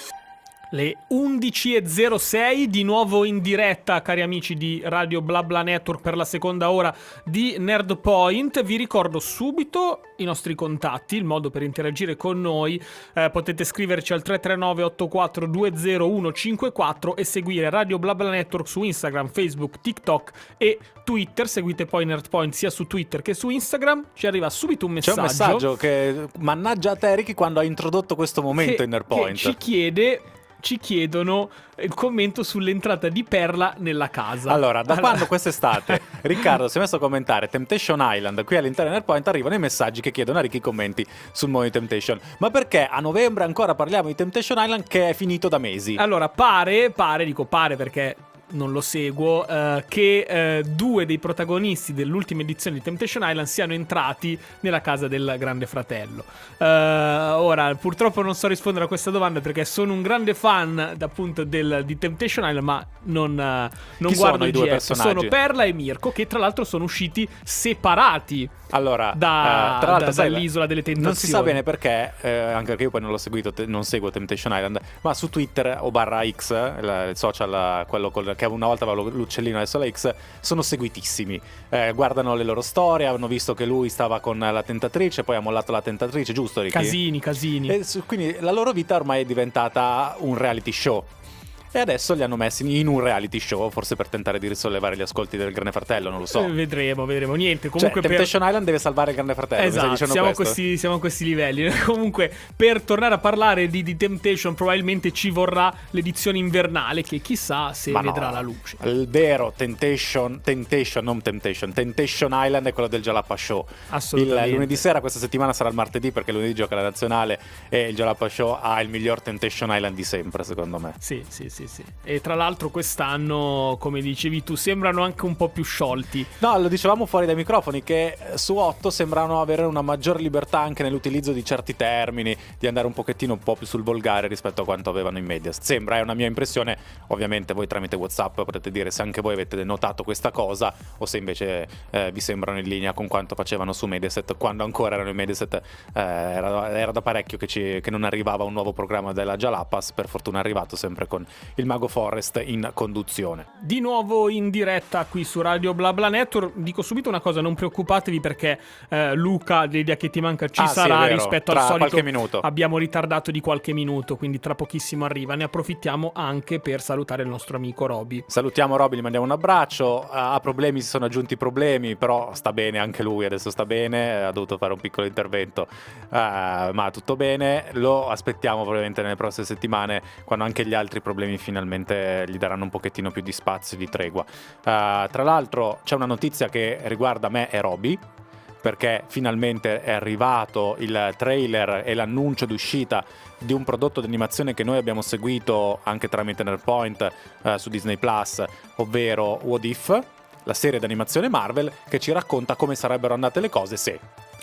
Le undici e zero sei, di nuovo in diretta, cari amici di Radio BlaBla Network, per la seconda ora di Nerd Point. Vi ricordo subito i nostri contatti, il modo per interagire con noi. Eh, potete scriverci al tre tre nove otto quattro due zero uno cinque quattro e seguire Radio BlaBla Network su Instagram, Facebook, TikTok e Twitter. Seguite poi Nerd Point sia su Twitter che su Instagram. Ci arriva subito un messaggio. C'è un messaggio che mannaggia a te, Ricky, quando ha introdotto questo momento che, in Nerd Point. Che ci chiede... ci chiedono il commento sull'entrata di Perla nella casa. Allora, da allora... quando quest'estate Riccardo si è messo a commentare Temptation Island qui all'interno del Point, arrivano i messaggi che chiedono a Ricky commenti sul mondo di Temptation. Ma perché a novembre ancora parliamo di Temptation Island, che è finito da mesi? Allora, pare, pare, dico pare perché non lo seguo, uh, che uh, due dei protagonisti dell'ultima edizione di Temptation Island siano entrati nella casa del Grande Fratello. Uh, ora, purtroppo non so rispondere a questa domanda perché sono un grande fan, appunto, del, di Temptation Island, ma non, uh, non Chi guardo sono i due personaggi? Sono Perla e Mirko, che tra l'altro sono usciti separati. Allora, da, uh, tra l'altro, da, sai, dall'isola delle tentazioni. Non si sa bene perché, eh, anche perché io poi non l'ho seguito, te, non seguo Temptation Island, ma su Twitter o barra X, il social, quello col, che una volta aveva l'uccellino, adesso la X, sono seguitissimi. Eh, guardano le loro storie, hanno visto che lui stava con la tentatrice, poi ha mollato la tentatrice, giusto, Ricky? Casini, casini. E, quindi la loro vita ormai è diventata un reality show. E adesso li hanno messi in un reality show, forse per tentare di risollevare gli ascolti del Grande Fratello, non lo so. Eh, vedremo, vedremo. Niente, comunque cioè, Temptation per... Island deve salvare il Grande Fratello. Esatto, siamo, questi, siamo a questi livelli. Comunque, per tornare a parlare di, di Temptation, probabilmente ci vorrà l'edizione invernale, che chissà se Ma vedrà no, la luce. Il vero Temptation, Temptation, non Temptation, Temptation Island è quello del Jalapa Show. Assolutamente. Il lunedì sera, questa settimana sarà il martedì, perché lunedì gioca la nazionale e il Jalapa Show ha il miglior Temptation Island di sempre, secondo me. Sì, sì, sì, sì. E tra l'altro quest'anno, come dicevi tu, sembrano anche un po' più sciolti. No, lo dicevamo fuori dai microfoni, che su otto sembrano avere una maggior libertà anche nell'utilizzo di certi termini, di andare un pochettino un po' più sul volgare rispetto a quanto avevano in media. Sembra, è una mia impressione. Ovviamente voi tramite WhatsApp potete dire se anche voi avete notato questa cosa o se invece eh, vi sembrano in linea con quanto facevano su Mediaset quando ancora erano in Mediaset. Eh, era, era da parecchio che, ci, che non arrivava un nuovo programma della Jalapas. Per fortuna è arrivato, sempre con il Mago Forest in conduzione. Di nuovo in diretta qui su Radio BlaBla Network. Dico subito una cosa, non preoccupatevi perché eh, Luca, l'idea che ti manca, ci ah, sarà, sì, rispetto tra al solito. Qualche minuto. Abbiamo ritardato di qualche minuto, quindi tra pochissimo arriva. Ne approfittiamo anche per salutare il nostro amico Roby. Salutiamo Roby, gli mandiamo un abbraccio. Ha problemi, si sono aggiunti problemi, però sta bene anche lui, adesso sta bene, ha dovuto fare un piccolo intervento, uh, ma tutto bene. Lo aspettiamo probabilmente nelle prossime settimane, quando anche gli altri problemi finalmente gli daranno un pochettino più di spazio, di tregua. Uh, tra l'altro c'è una notizia che riguarda me e Roby, perché finalmente è arrivato il trailer e l'annuncio d'uscita di un prodotto d'animazione che noi abbiamo seguito anche tramite Nerdpoint uh, su Disney Plus, ovvero What If, la serie d'animazione Marvel che ci racconta come sarebbero andate le cose se...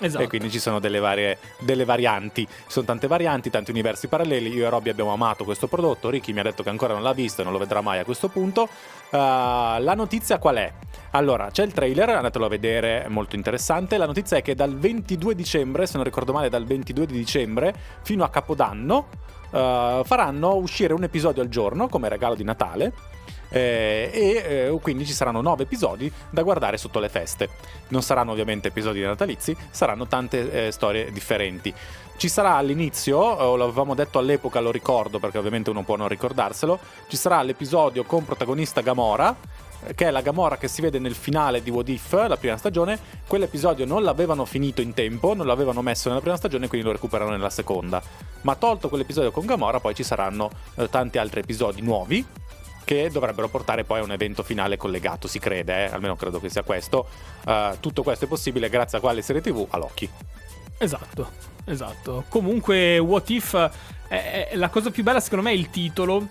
Esatto. E quindi ci sono delle varie delle varianti, ci sono tante varianti, tanti universi paralleli. Io e Robby abbiamo amato questo prodotto, Ricky mi ha detto che ancora non l'ha visto e non lo vedrà mai a questo punto. Uh, la notizia qual è? Allora, c'è il trailer, andatelo a vedere, è molto interessante. La notizia è che dal ventidue dicembre, se non ricordo male dal ventidue di dicembre fino a Capodanno, uh, faranno uscire un episodio al giorno come regalo di Natale. Eh, e eh, quindi ci saranno nove episodi da guardare sotto le feste. Non saranno ovviamente episodi natalizi, saranno tante eh, storie differenti. Ci sarà all'inizio, eh, lo avevamo detto all'epoca, lo ricordo perché ovviamente uno può non ricordarselo, ci sarà l'episodio con protagonista Gamora, che è la Gamora che si vede nel finale di What If, la prima stagione. Quell'episodio non l'avevano finito in tempo, non l'avevano messo nella prima stagione, quindi lo recuperano nella seconda. Ma tolto quell'episodio con Gamora, poi ci saranno eh, tanti altri episodi nuovi che dovrebbero portare poi a un evento finale collegato, si crede, eh? Almeno credo che sia questo. Uh, tutto questo è possibile grazie a quale serie tivù? A Loki. Esatto, esatto. Comunque What If è, è la cosa più bella secondo me è il titolo,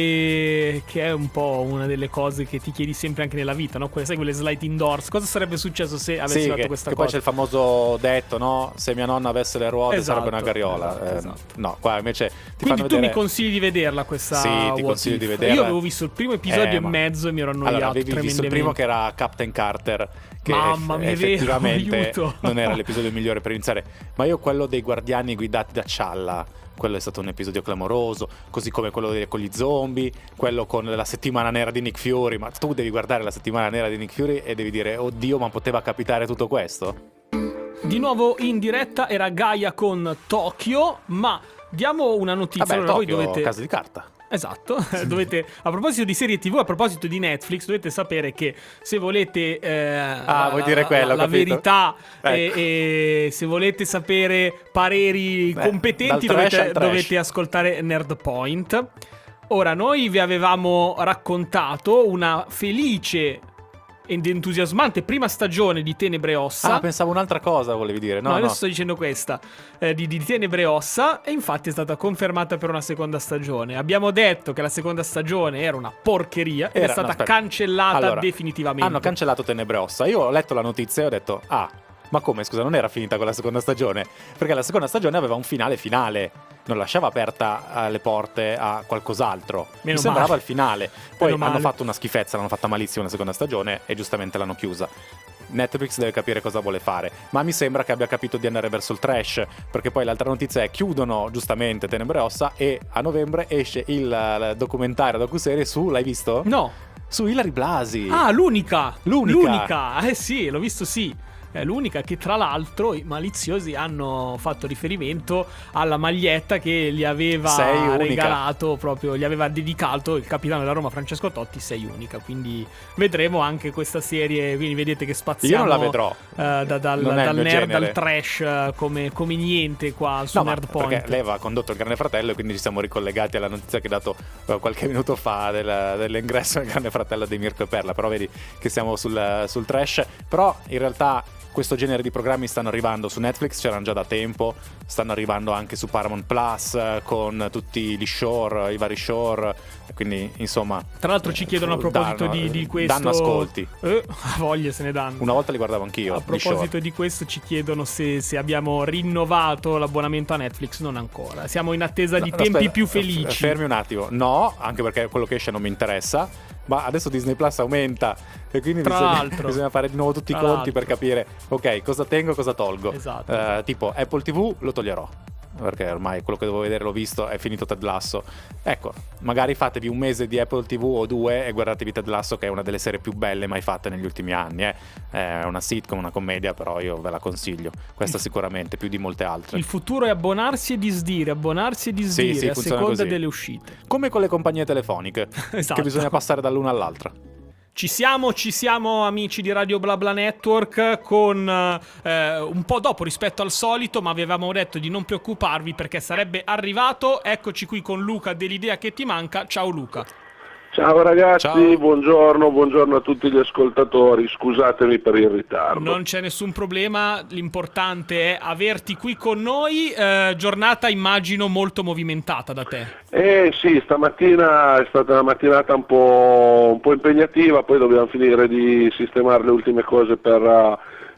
e che è un po' una delle cose che ti chiedi sempre anche nella vita, no? Quelle, sai, quelle sliding doors. Cosa sarebbe successo se avessi sì, fatto che, questa che cosa? Poi c'è il famoso detto, no? Se mia nonna avesse le ruote esatto, sarebbe una carriola. Esatto, eh, esatto. No, qua invece ti Quindi fanno tu vedere... mi consigli di vederla questa? Sì, ti What consiglio If? di vederla. Io avevo visto il primo episodio eh, e ma... mezzo e mi ero annoiato allora, avevi tremendemente. visto il primo che era Captain Carter, che Mamma mia, effettivamente vero, non era l'episodio migliore per iniziare, ma io quello dei guardiani guidati da Cialla, quello è stato un episodio clamoroso, così come quello con gli zombie, quello con la settimana nera di Nick Fury. Ma tu devi guardare la settimana nera di Nick Fury e devi dire oddio, ma poteva capitare tutto questo? Di nuovo in diretta era Gaia con Tokyo, ma diamo una notizia. Vabbè, allora, Tokyo, voi dovete... Casa di Carta. Esatto, dovete, a proposito di serie tivù, a proposito di Netflix, dovete sapere che se volete eh, ah, la, vuoi dire quello, la, la verità ecco. e, e se volete sapere pareri Beh, competenti dovete, dovete ascoltare Nerd Point. Ora, noi vi avevamo raccontato una felice ed entusiasmante prima stagione di Tenebre e Ossa. Ah, pensavo un'altra cosa volevi dire. No, no, no. adesso sto dicendo questa eh, di, di Tenebre e Ossa, e infatti è stata confermata per una seconda stagione. Abbiamo detto che la seconda stagione era una porcheria ed Era, è stata no, cancellata allora, definitivamente. hanno cancellato Tenebre e Ossa. Io ho letto la notizia e ho detto ah, ma come, scusa, non era finita con la seconda stagione? Perché la seconda stagione aveva un finale finale, non lasciava aperta le porte a qualcos'altro. Meno Mi sembrava male. il finale. Poi Meno hanno male. fatto una schifezza, l'hanno fatta malissimo la seconda stagione e giustamente l'hanno chiusa. Netflix deve capire cosa vuole fare, ma mi sembra che abbia capito di andare verso il trash, perché poi l'altra notizia è chiudono giustamente Tenebre e Ossa e a novembre esce il, il documentario, docuserie su, l'hai visto? No. Su Ilary Blasi. Ah, l'unica. L'unica. L'unica. Eh sì, l'ho visto, sì. È l'unica che tra l'altro i maliziosi hanno fatto riferimento alla maglietta che gli aveva regalato, proprio gli aveva dedicato il capitano della Roma Francesco Totti, Sei unica. Quindi vedremo anche questa serie, quindi vedete che spaziamo. Io non la vedrò. Uh, da, dal non è dal il mio nerd genere. al trash uh, come, come niente qua su no, Nerd Point. Perché lei aveva condotto il Grande Fratello e quindi ci siamo ricollegati alla notizia che ha dato uh, qualche minuto fa del, dell'ingresso del Grande Fratello di Mirko e Perla. Però vedi che siamo sul, sul trash. Però in realtà questo genere di programmi stanno arrivando su Netflix, c'erano già da tempo, stanno arrivando anche su Paramount Plus con tutti gli shore, i vari shore, quindi insomma. Tra l'altro ci chiedono a proposito danno, di, di questo. Danno ascolti. Eh, voglia se ne danno. Una volta li guardavo anch'io. A proposito di questo ci chiedono se, se abbiamo rinnovato l'abbonamento a Netflix, non ancora. Siamo in attesa di no, tempi aspetta, più felici. Fermi un attimo. No, anche perché quello che esce non mi interessa. Ma adesso Disney Plus aumenta e quindi bisogna, bisogna fare di nuovo tutti i conti l'altro. per capire ok, cosa tengo e cosa tolgo. Esatto, uh, esatto. Tipo Apple tivù lo toglierò, perché ormai quello che devo vedere l'ho visto, è finito Ted Lasso. Ecco, magari fatevi un mese di Apple tivù o due e guardatevi Ted Lasso, che è una delle serie più belle mai fatte negli ultimi anni. eh. È una sitcom, una commedia, però io ve la consiglio. Questa sicuramente, più di molte altre. Il futuro è abbonarsi e disdire, abbonarsi e disdire, Sì, sì, a funziona seconda così. delle uscite. Come con le compagnie telefoniche, Esatto. che bisogna passare dall'una all'altra. Ci siamo, ci siamo amici di Radio BlaBla Network, con eh, un po' dopo rispetto al solito, ma avevamo detto di non preoccuparvi perché sarebbe arrivato. Eccoci qui con Luca dell'Idea che ti manca. Ciao Luca. Ciao ragazzi, Ciao. buongiorno, buongiorno a tutti gli ascoltatori, scusatemi per il ritardo. Non c'è nessun problema, l'importante è averti qui con noi. Eh, giornata immagino molto movimentata da te. Eh sì, stamattina è stata una mattinata un po', un po' impegnativa, poi dobbiamo finire di sistemare le ultime cose per, uh,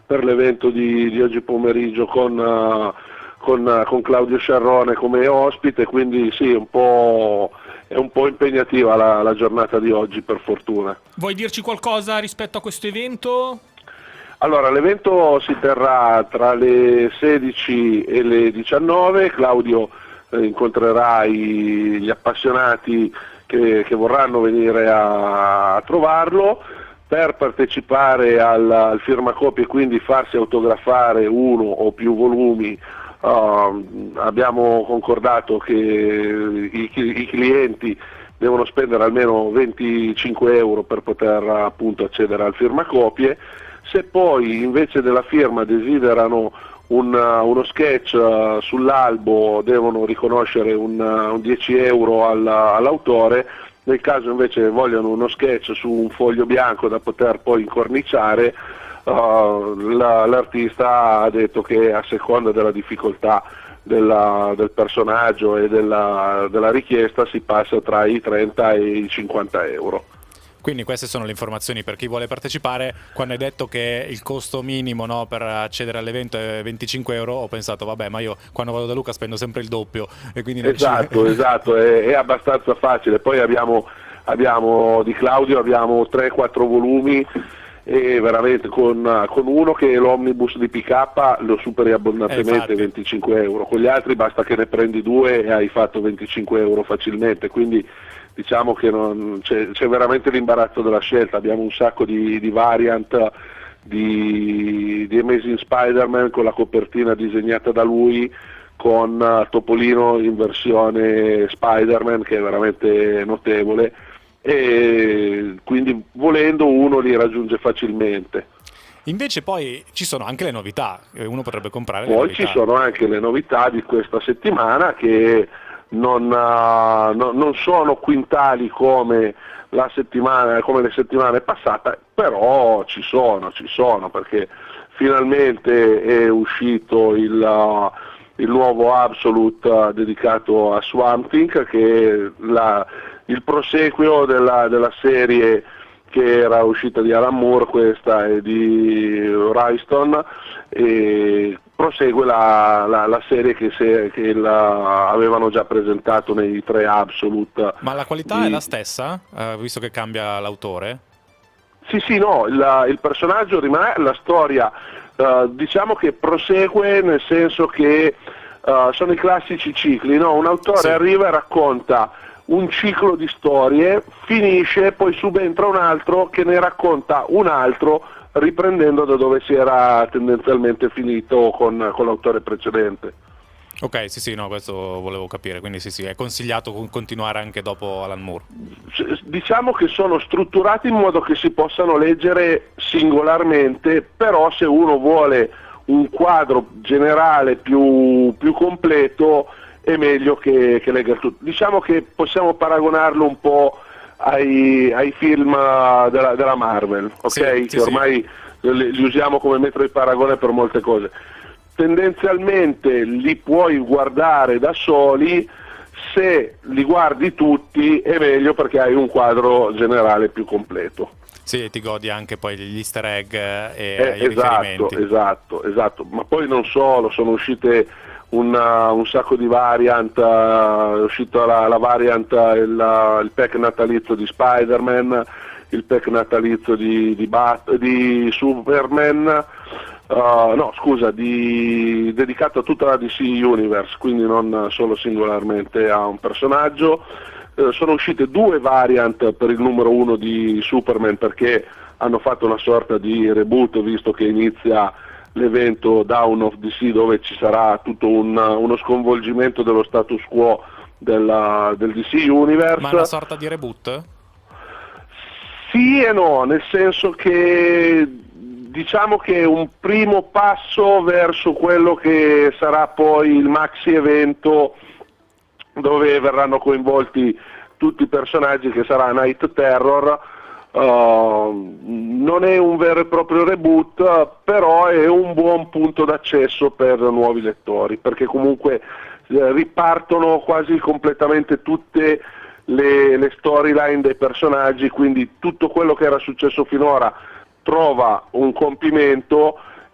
per l'evento di, di oggi pomeriggio con, uh, con, uh, con Claudio Sciarrone come ospite, quindi sì, un po', è un po' impegnativa la, la giornata di oggi, per fortuna. Vuoi dirci qualcosa rispetto a questo evento? Allora, l'evento si terrà tra le sedici e le diciannove, Claudio eh, incontrerà i, gli appassionati che, che vorranno venire a, a trovarlo. Per partecipare al, al firmacopie e quindi farsi autografare uno o più volumi, uh, abbiamo concordato che i, i clienti devono spendere almeno venticinque euro per poter appunto accedere al firmacopie. Se poi invece della firma desiderano un, uno sketch uh, sull'albo, devono riconoscere un, un dieci euro all, all'autore. Nel caso invece vogliono uno sketch su un foglio bianco da poter poi incorniciare, uh, la, l'artista ha detto che a seconda della difficoltà della, del personaggio e della, della richiesta si passa tra i trenta e i cinquanta euro. Quindi queste sono le informazioni per chi vuole partecipare. Quando hai detto che il costo minimo, no, per accedere all'evento è venticinque euro, ho pensato vabbè, ma io quando vado da Luca spendo sempre il doppio e quindi non esatto, ci... esatto, è, è abbastanza facile. Poi abbiamo, abbiamo di Claudio abbiamo tre quattro volumi e veramente con, con uno che è l'omnibus di P K lo superi abbondantemente, eh, venticinque euro, con gli altri basta che ne prendi due e hai fatto venticinque euro facilmente, quindi diciamo che non, c'è, c'è veramente l'imbarazzo della scelta. Abbiamo un sacco di, di variant di, di Amazing Spider-Man con la copertina disegnata da lui, con uh, Topolino in versione Spider-Man che è veramente notevole, e quindi volendo uno li raggiunge facilmente. Invece poi ci sono anche le novità, uno potrebbe comprare le poi novità. Ci sono anche le novità di questa settimana che non, uh, no, non sono quintali come la settimana, come le settimane passate, però ci sono, ci sono perché finalmente è uscito il, uh, il nuovo Absolute uh, dedicato a Swamp Thing, che è la, il proseguio della, della serie che era uscita di Alan Moore, questa è di Ryston, e prosegue la, la, la serie che, se, che la, avevano già presentato nei tre Absolute. Ma la qualità di... è la stessa, uh, visto che cambia l'autore? Sì, sì, no, il, il personaggio rimane, la storia uh, diciamo che prosegue, nel senso che uh, sono i classici cicli, no? Un autore sì. arriva e racconta un ciclo di storie, finisce, poi subentra un altro che ne racconta un altro, riprendendo da dove si era tendenzialmente finito con, con l'autore precedente. Ok, sì sì, no, questo volevo capire, quindi sì sì, è consigliato continuare anche dopo Alan Moore. Diciamo che sono strutturati in modo che si possano leggere singolarmente, però se uno vuole un quadro generale più, più completo è meglio che, che legga tutto. Diciamo che possiamo paragonarlo un po' ai, ai film della, della Marvel, ok? Sì, che sì, ormai sì. li, li usiamo come metro di paragone per molte cose. Tendenzialmente li puoi guardare da soli, se li guardi tutti è meglio perché hai un quadro generale più completo. Sì, ti godi anche poi gli easter egg e eh, i esatto, riferimenti. Esatto, esatto, ma poi non solo, sono uscite una, un sacco di variant, è uscita la, la variant, il, il pack natalizio di Spider-Man, il pack natalizio di, di, Bat, di Superman, uh, no scusa, di, dedicato a tutta la D C Universe, quindi non solo singolarmente a un personaggio. Uh, sono uscite due variant per il numero uno di Superman perché hanno fatto una sorta di reboot, visto che inizia l'evento Dawn of D C dove ci sarà tutto un, uno sconvolgimento dello status quo della, del D C Universe. Ma è una sorta di reboot? Sì e no, nel senso che diciamo che è un primo passo verso quello che sarà poi il maxi evento dove verranno coinvolti tutti i personaggi, che sarà Night Terror. Uh, non è un vero e proprio reboot, uh, però è un buon punto d'accesso per nuovi lettori, perché comunque eh, ripartono quasi completamente tutte le, le storyline dei personaggi, quindi tutto quello che era successo finora trova un compimento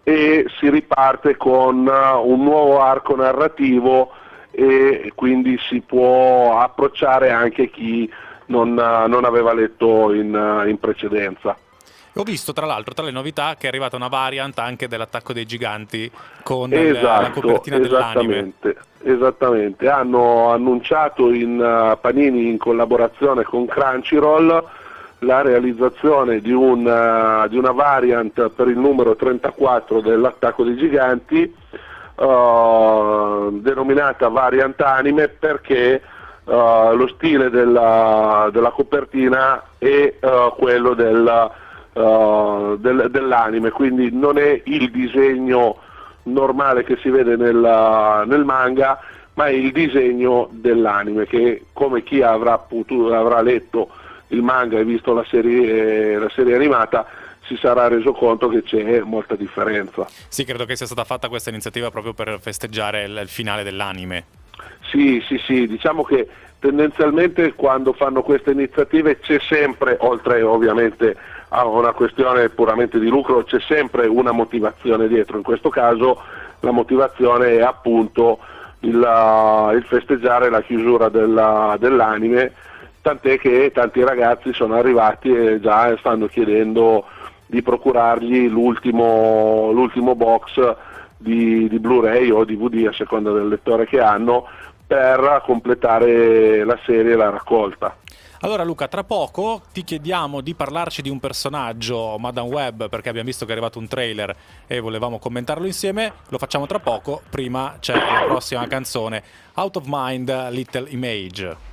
e si riparte con un nuovo arco narrativo, e quindi si può approcciare anche chi non, non aveva letto in, in precedenza. Ho visto tra l'altro tra le novità che è arrivata una variant anche dell'Attacco dei Giganti con esatto, la copertina dell'anime. Esattamente, esattamente. Hanno annunciato in uh, Panini, in collaborazione con Crunchyroll, la realizzazione di, un, uh, di una variant per il numero trentaquattro dell'Attacco dei Giganti, uh, denominata variant anime perché uh, lo stile della, della copertina è uh, quello del Uh, del, dell'anime, quindi non è il disegno normale che si vede nella, nel manga, ma è il disegno dell'anime, che come chi avrà, potuto, avrà letto il manga e visto la serie, la serie animata si sarà reso conto che c'è molta differenza. Sì, credo che sia stata fatta questa iniziativa proprio per festeggiare il, il finale dell'anime. Sì, sì, sì, diciamo che tendenzialmente quando fanno queste iniziative c'è sempre, oltre ovviamente a una questione puramente di lucro, c'è sempre una motivazione dietro. In questo caso la motivazione è appunto il, il festeggiare la chiusura della, dell'anime, tant'è che tanti ragazzi sono arrivati e già stanno chiedendo di procurargli l'ultimo, l'ultimo box di, di Blu-ray o D V D a seconda del lettore che hanno, per completare la serie e la raccolta. Allora Luca, tra poco ti chiediamo di parlarci di un personaggio Madame Web, perché abbiamo visto che è arrivato un trailer e volevamo commentarlo insieme. Lo facciamo tra poco, prima c'è la prossima canzone, Out of Mind, Little Image.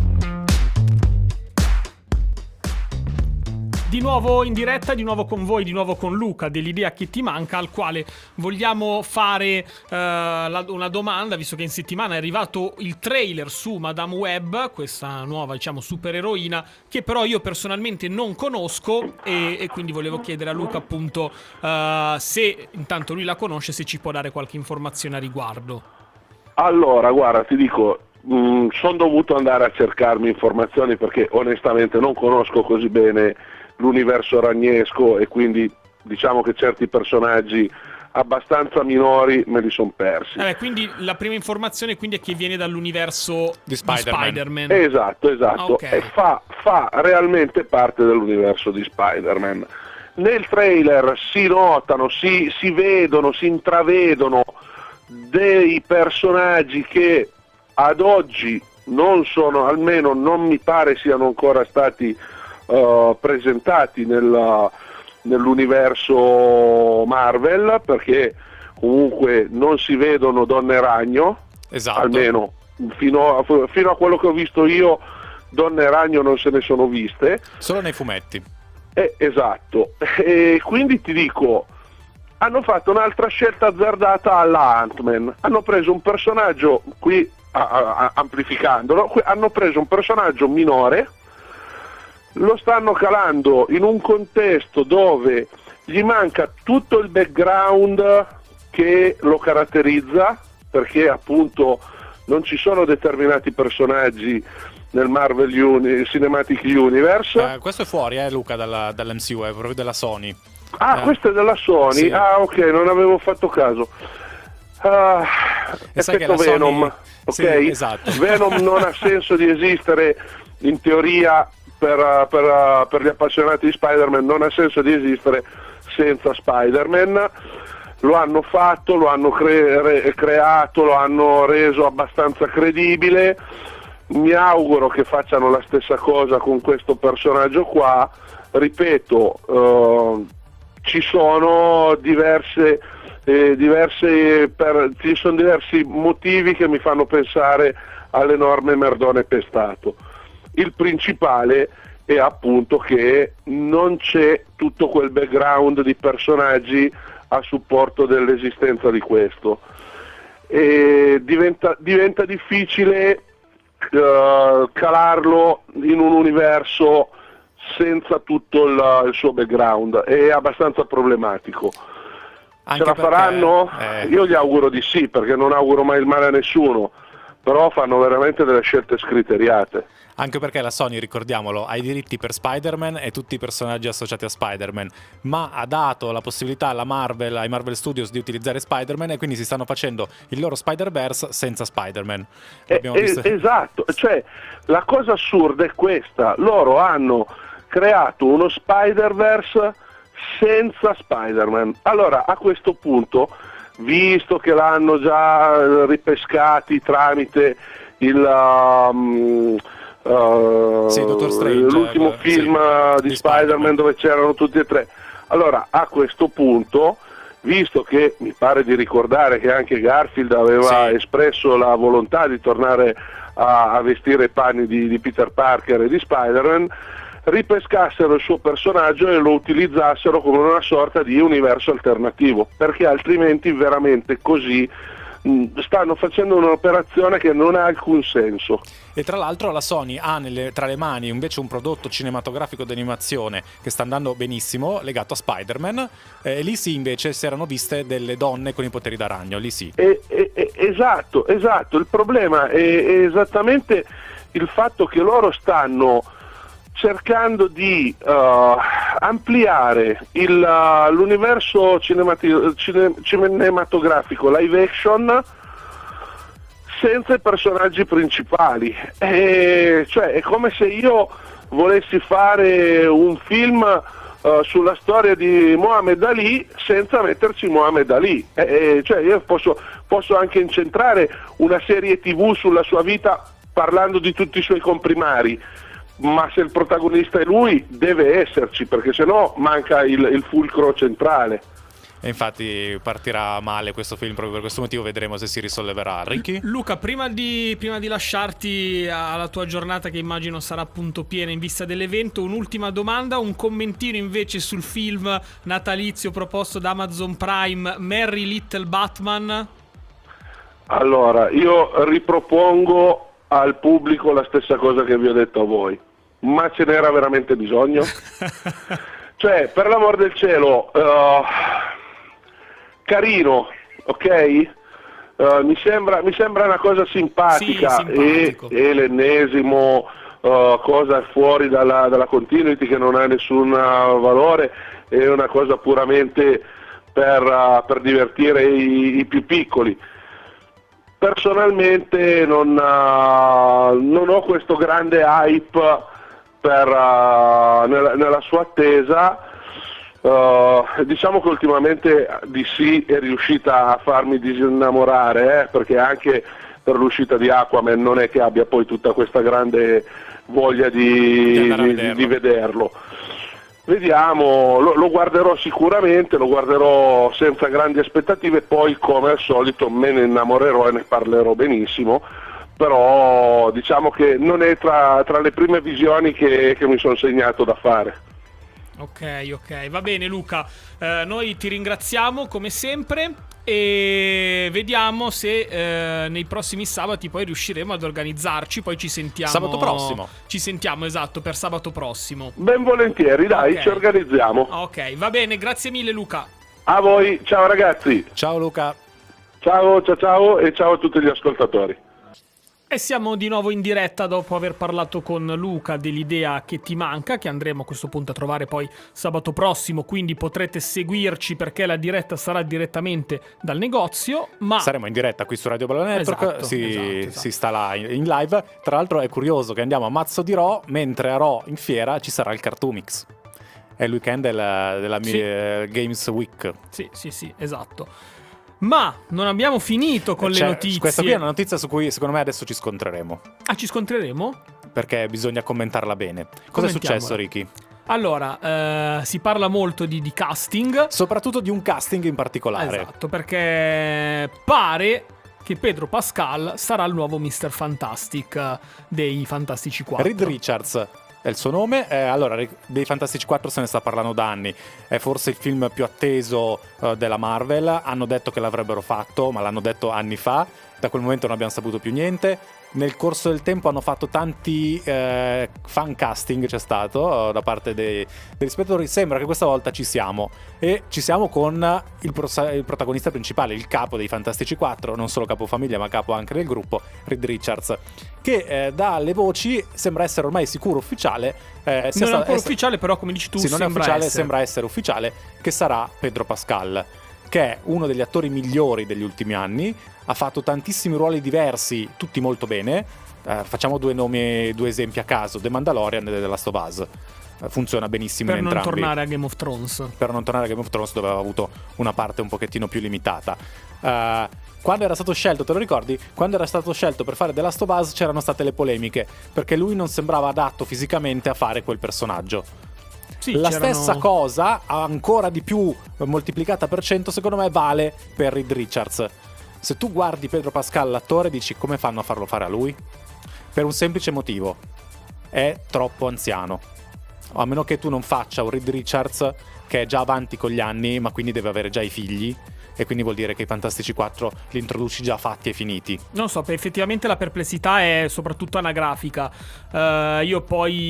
Di nuovo in diretta, di nuovo con voi, di nuovo con Luca dell'Idea Che Ti Manca, al quale vogliamo fare eh, la, una domanda, visto che in settimana è arrivato il trailer su Madame Web, questa nuova, diciamo, supereroina, che però io personalmente non conosco, e, e quindi volevo chiedere a Luca appunto eh, se intanto lui la conosce, se ci può dare qualche informazione a riguardo. Allora, guarda, ti dico, mh, sono dovuto andare a cercarmi informazioni perché onestamente non conosco così bene l'universo ragnesco, e quindi diciamo che certi personaggi abbastanza minori me li sono persi. Eh, quindi la prima informazione quindi è che viene dall'universo di Spider-Man. Di Spider-Man. Esatto, esatto. Okay. E fa, fa realmente parte dell'universo di Spider-Man. Nel trailer si notano, si, si vedono, si intravedono dei personaggi che ad oggi non sono, almeno non mi pare siano ancora stati Uh, presentati nella, nell'universo Marvel, perché comunque non si vedono donne ragno, esatto. Almeno fino a, fino a quello che ho visto io donne ragno non se ne sono viste, solo nei fumetti. Eh, esatto, e quindi ti dico, hanno fatto un'altra scelta azzardata alla Ant-Man, hanno preso un personaggio, qui a, a, amplificandolo, qui hanno preso un personaggio minore, lo stanno calando in un contesto dove gli manca tutto il background che lo caratterizza, perché appunto non ci sono determinati personaggi nel Marvel Uni- Cinematic Universe. Eh, questo è fuori, eh, Luca, dalla, dall'M C U, è proprio della Sony. Ah, eh. Questo è della Sony? Sì. Ah, ok, non avevo fatto caso. Uh, effetto Venom, Sony... ok? Sì, esatto. Venom non ha senso di esistere in teoria. Per, per, per gli appassionati di Spider-Man non ha senso di esistere senza Spider-Man. Lo hanno fatto, lo hanno cre- creato, lo hanno reso abbastanza credibile. Mi auguro che facciano la stessa cosa con questo personaggio qua. Ripeto, eh, ci sono diverse, eh, diverse per, ci sono diversi motivi che mi fanno pensare all'enorme merdone pestato. Il principale è appunto che non c'è tutto quel background di personaggi a supporto dell'esistenza di questo, e diventa, diventa difficile uh, calarlo in un universo senza tutto il, il suo background, è abbastanza problematico. Anche Ce la perché, faranno? Eh... Io gli auguro di sì, perché non auguro mai il male a nessuno, però fanno veramente delle scelte scriteriate. Anche perché la Sony, ricordiamolo, ha i diritti per Spider-Man e tutti i personaggi associati a Spider-Man, ma ha dato la possibilità alla Marvel, ai Marvel Studios di utilizzare Spider-Man, e quindi si stanno facendo il loro Spider-Verse senza Spider-Man. Eh, eh, esatto, cioè la cosa assurda è questa: loro hanno creato uno Spider-Verse senza Spider-Man. Allora, a questo punto, visto che l'hanno già ripescati tramite il... Um, Uh, sì, Doctor Strange, l'ultimo eh, film sì, di, di Spider-Man, Spider-Man dove c'erano tutti e tre. Allora, a questo punto, visto che mi pare di ricordare che anche Garfield aveva sì. espresso la volontà di tornare a, a vestire i panni di, di Peter Parker e di Spider-Man, ripescassero il suo personaggio e lo utilizzassero come una sorta di universo alternativo, perché altrimenti veramente così stanno facendo un'operazione che non ha alcun senso. E tra l'altro la Sony ha nelle, tra le mani invece un prodotto cinematografico d'animazione che sta andando benissimo, legato a Spider-Man, e lì sì invece si erano viste delle donne con i poteri da ragno, lì sì. E, e, e, esatto, esatto, il problema è, è esattamente il fatto che loro stanno cercando di uh, ampliare il, uh, l'universo cinemati- cine- cinematografico live action senza i personaggi principali. E, cioè, è come se io volessi fare un film uh, sulla storia di Muhammad Ali senza metterci Muhammad Ali. E, cioè, io posso, posso anche incentrare una serie tivù sulla sua vita parlando di tutti i suoi comprimari, ma se il protagonista è lui deve esserci, perché sennò manca il, il fulcro centrale. E infatti partirà male questo film proprio per questo motivo, vedremo se si risolleverà. Ricky? Luca, prima di, prima di lasciarti alla tua giornata, che immagino sarà appunto piena in vista dell'evento, un'ultima domanda, un commentino invece sul film natalizio proposto da Amazon Prime, Merry Little Batman. Allora, io ripropongo al pubblico la stessa cosa che vi ho detto a voi, ma ce n'era veramente bisogno? Cioè, per l'amor del cielo, uh, carino, ok? Uh, mi sembra, mi sembra una cosa simpatica, sì, e, e l'ennesimo uh, cosa fuori dalla, dalla continuity che non ha nessun uh, valore, è una cosa puramente per, uh, per divertire i, i più piccoli. Personalmente non, uh, non ho questo grande hype per, uh, nella, nella sua attesa. Uh, diciamo che ultimamente D C è riuscita a farmi disinnamorare, eh, perché anche per l'uscita di Aquaman non è che abbia poi tutta questa grande voglia di, di, di, di, di vederlo. Vediamo, lo, lo guarderò sicuramente, lo guarderò senza grandi aspettative, poi come al solito me ne innamorerò e ne parlerò benissimo, però diciamo che non è tra, tra le prime visioni che, che mi sono segnato da fare. Ok, ok, va bene Luca, eh, noi ti ringraziamo come sempre e vediamo se eh, nei prossimi sabati poi riusciremo ad organizzarci, poi ci sentiamo sabato prossimo. Ci sentiamo, esatto, per sabato prossimo. Ben volentieri, dai, okay. Ci organizziamo. Ok, va bene, grazie mille Luca. A voi, ciao ragazzi. Ciao Luca. Ciao, ciao, ciao e ciao a tutti gli ascoltatori. E siamo di nuovo in diretta dopo aver parlato con Luca dell'idea che ti manca, che andremo a questo punto a trovare poi sabato prossimo, quindi potrete seguirci perché la diretta sarà direttamente dal negozio, ma saremo in diretta qui su Radio Balla Network, esatto, si, esatto, esatto. si sta là in, in live. Tra l'altro è curioso che andiamo a mazzo di Raw, mentre a Raw in fiera ci sarà il Cartoomix. È il weekend della, della sì. mia, Games Week. Sì, sì, sì, esatto. Ma non abbiamo finito con cioè, le notizie. Questa qui è una notizia su cui secondo me adesso ci scontreremo. Ah, ci scontreremo? Perché bisogna commentarla bene. Cosa è successo, Ricky? Allora, eh, si parla molto di, di casting. Soprattutto di un casting in particolare. Esatto, perché pare che Pedro Pascal sarà il nuovo mister Fantastic dei Fantastici quattro. Reed Richards è il suo nome. Eh, allora, dei Fantastici quattro se ne sta parlando da anni. È forse il film più atteso uh, della Marvel. Hanno detto che l'avrebbero fatto, ma l'hanno detto anni fa. da quel momento non abbiamo saputo più niente. Nel corso del tempo hanno fatto tanti eh, fan casting, c'è stato da parte dei, degli spettatori. Sembra che questa volta ci siamo, e ci siamo con il, pro, il protagonista principale, il capo dei Fantastici quattro, non solo capofamiglia ma capo anche del gruppo, Reed Richards, che eh, dalle voci sembra essere ormai sicuro ufficiale. Eh, non è ancora essere, ufficiale, però come dici tu, sì, non sembra è ufficiale, essere. sembra essere ufficiale che sarà Pedro Pascal, che è uno degli attori migliori degli ultimi anni. Ha fatto tantissimi ruoli diversi, tutti molto bene. Eh, facciamo due nomi, due esempi a caso: The Mandalorian e The Last of Us. Eh, funziona benissimo per in non entrambi. tornare a Game of Thrones. Per non tornare a Game of Thrones, dove aveva avuto una parte un pochettino più limitata. Uh, quando era stato scelto, te lo ricordi? Quando era stato scelto per fare The Last of Us c'erano state le polemiche, perché lui non sembrava adatto fisicamente a fare quel personaggio. Sì, la c'erano... stessa cosa, ancora di più moltiplicata per cento, secondo me vale per Reed Richards. Se tu guardi Pedro Pascal, l'attore, dici: come fanno a farlo fare a lui? Per un semplice motivo: è troppo anziano. A meno che tu non faccia un Reed Richards che è già avanti con gli anni, ma quindi deve avere già i figli, e quindi vuol dire che i Fantastici quattro li introduci già fatti e finiti. Non so, effettivamente la perplessità è soprattutto anagrafica. Uh, io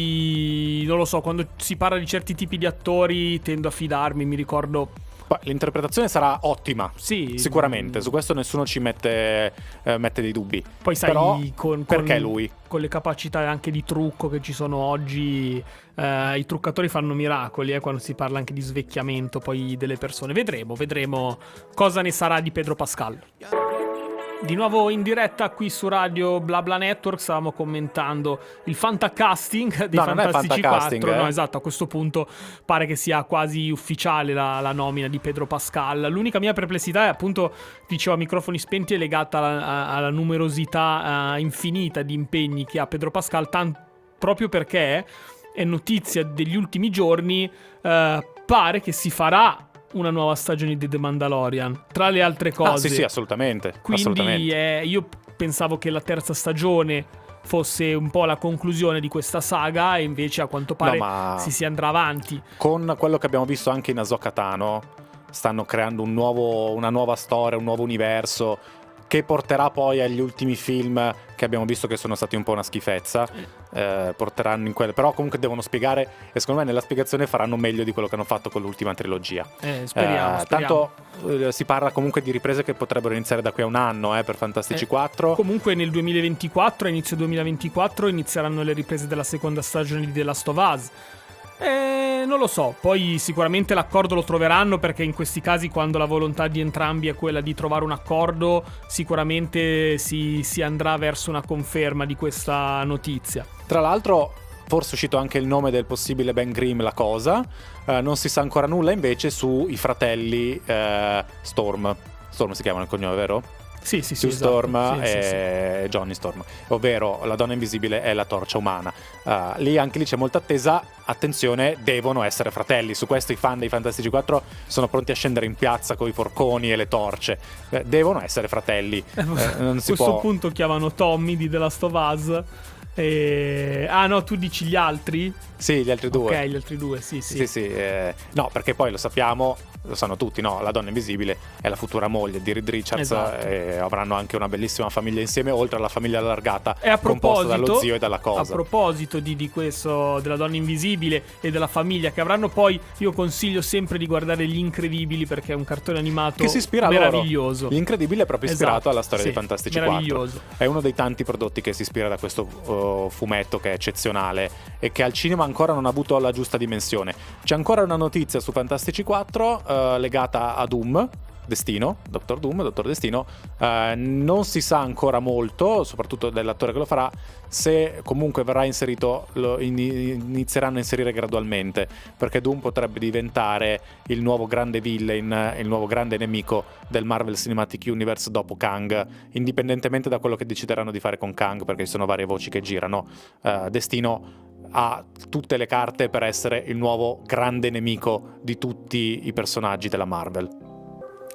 poi non lo so, quando si parla di certi tipi di attori tendo a fidarmi, mi ricordo. L'interpretazione sarà ottima, sì, sicuramente, su questo nessuno ci mette, eh, mette dei dubbi. Poi sai, però con, perché con, lui? Con le capacità anche di trucco che ci sono oggi, eh, i truccatori fanno miracoli, eh, quando si parla anche di svecchiamento poi delle persone. Vedremo, vedremo cosa ne sarà di Pedro Pascal. Di nuovo in diretta qui su Radio BlaBla Network, stavamo commentando il fantacasting dei no, Fantastici quattro. Eh? No, esatto, a questo punto pare che sia quasi ufficiale la, la nomina di Pedro Pascal. L'unica mia perplessità è, appunto, dicevo a microfoni spenti, è legata alla, alla numerosità uh, infinita di impegni che ha Pedro Pascal, tan- proprio perché è notizia degli ultimi giorni, uh, pare che si farà una nuova stagione di The Mandalorian, tra le altre cose. Ah, sì, sì, assolutamente. Quindi assolutamente. Eh, io pensavo che la terza stagione fosse un po' la conclusione di questa saga, e invece a quanto pare no, ma si, si andrà avanti. Con quello che abbiamo visto anche in Ahsoka Tano, stanno creando un nuovo, una nuova storia, un nuovo universo, che porterà poi agli ultimi film che abbiamo visto che sono stati un po' una schifezza. Eh, porteranno in quelle, però comunque devono spiegare, e secondo me nella spiegazione faranno meglio di quello che hanno fatto con l'ultima trilogia. Eh, speriamo, eh, speriamo. Tanto eh, si parla comunque di riprese che potrebbero iniziare da qui a un anno eh, per Fantastici eh, quattro. Comunque nel duemilaventiquattro, a inizio duemilaventiquattro, inizieranno le riprese della seconda stagione di The Last of Us. Eh, non lo so, poi sicuramente l'accordo lo troveranno, perché in questi casi, quando la volontà di entrambi è quella di trovare un accordo, sicuramente si, si andrà verso una conferma di questa notizia. Tra l'altro, forse è uscito anche il nome del possibile Ben Grimm, la cosa. Eh, non si sa ancora nulla invece sui fratelli eh, Storm. Storm si chiamano il cognome, vero? Sì, sì, sì, Sue esatto. Storm sì, e sì, sì. Johnny Storm, ovvero la donna invisibile e la torcia umana. Uh, lì anche lì c'è molta attesa. Attenzione, devono essere fratelli. Su questo i fan dei Fantastici quattro sono pronti a scendere in piazza con i forconi e le torce. Eh, devono essere fratelli. Eh, non si a questo può... punto chiamano Tommy di The Last of Us. E... Ah no, tu dici gli altri? Sì, gli altri due. Ok, gli altri due, sì, sì. Sì, sì. Eh, no, perché poi lo sappiamo, lo sanno tutti, no? La donna invisibile è la futura moglie di Reed Richards, esatto. E avranno anche una bellissima famiglia insieme, oltre alla famiglia allargata, e a composta dallo zio e dalla cosa. A proposito di, di questo, della donna invisibile e della famiglia che avranno poi, io consiglio sempre di guardare Gli Incredibili, perché è un cartone animato che si ispira meraviglioso. Loro. L'Incredibile è proprio ispirato esatto, alla storia sì, dei Fantastici quattro. È uno dei tanti prodotti che si ispira da questo uh, fumetto, che è eccezionale e che al cinema ancora non ha avuto la giusta dimensione. C'è ancora una notizia su Fantastici quattro uh, legata a Doom, Destino, Doctor Doom, Dottor Destino. Uh, non si sa ancora molto, soprattutto dell'attore che lo farà, se comunque verrà inserito, lo in, inizieranno a inserire gradualmente, perché Doom potrebbe diventare il nuovo grande villain, il nuovo grande nemico del Marvel Cinematic Universe dopo Kang, indipendentemente da quello che decideranno di fare con Kang, perché ci sono varie voci che girano. Uh, Destino ha tutte le carte per essere il nuovo grande nemico di tutti i personaggi della Marvel.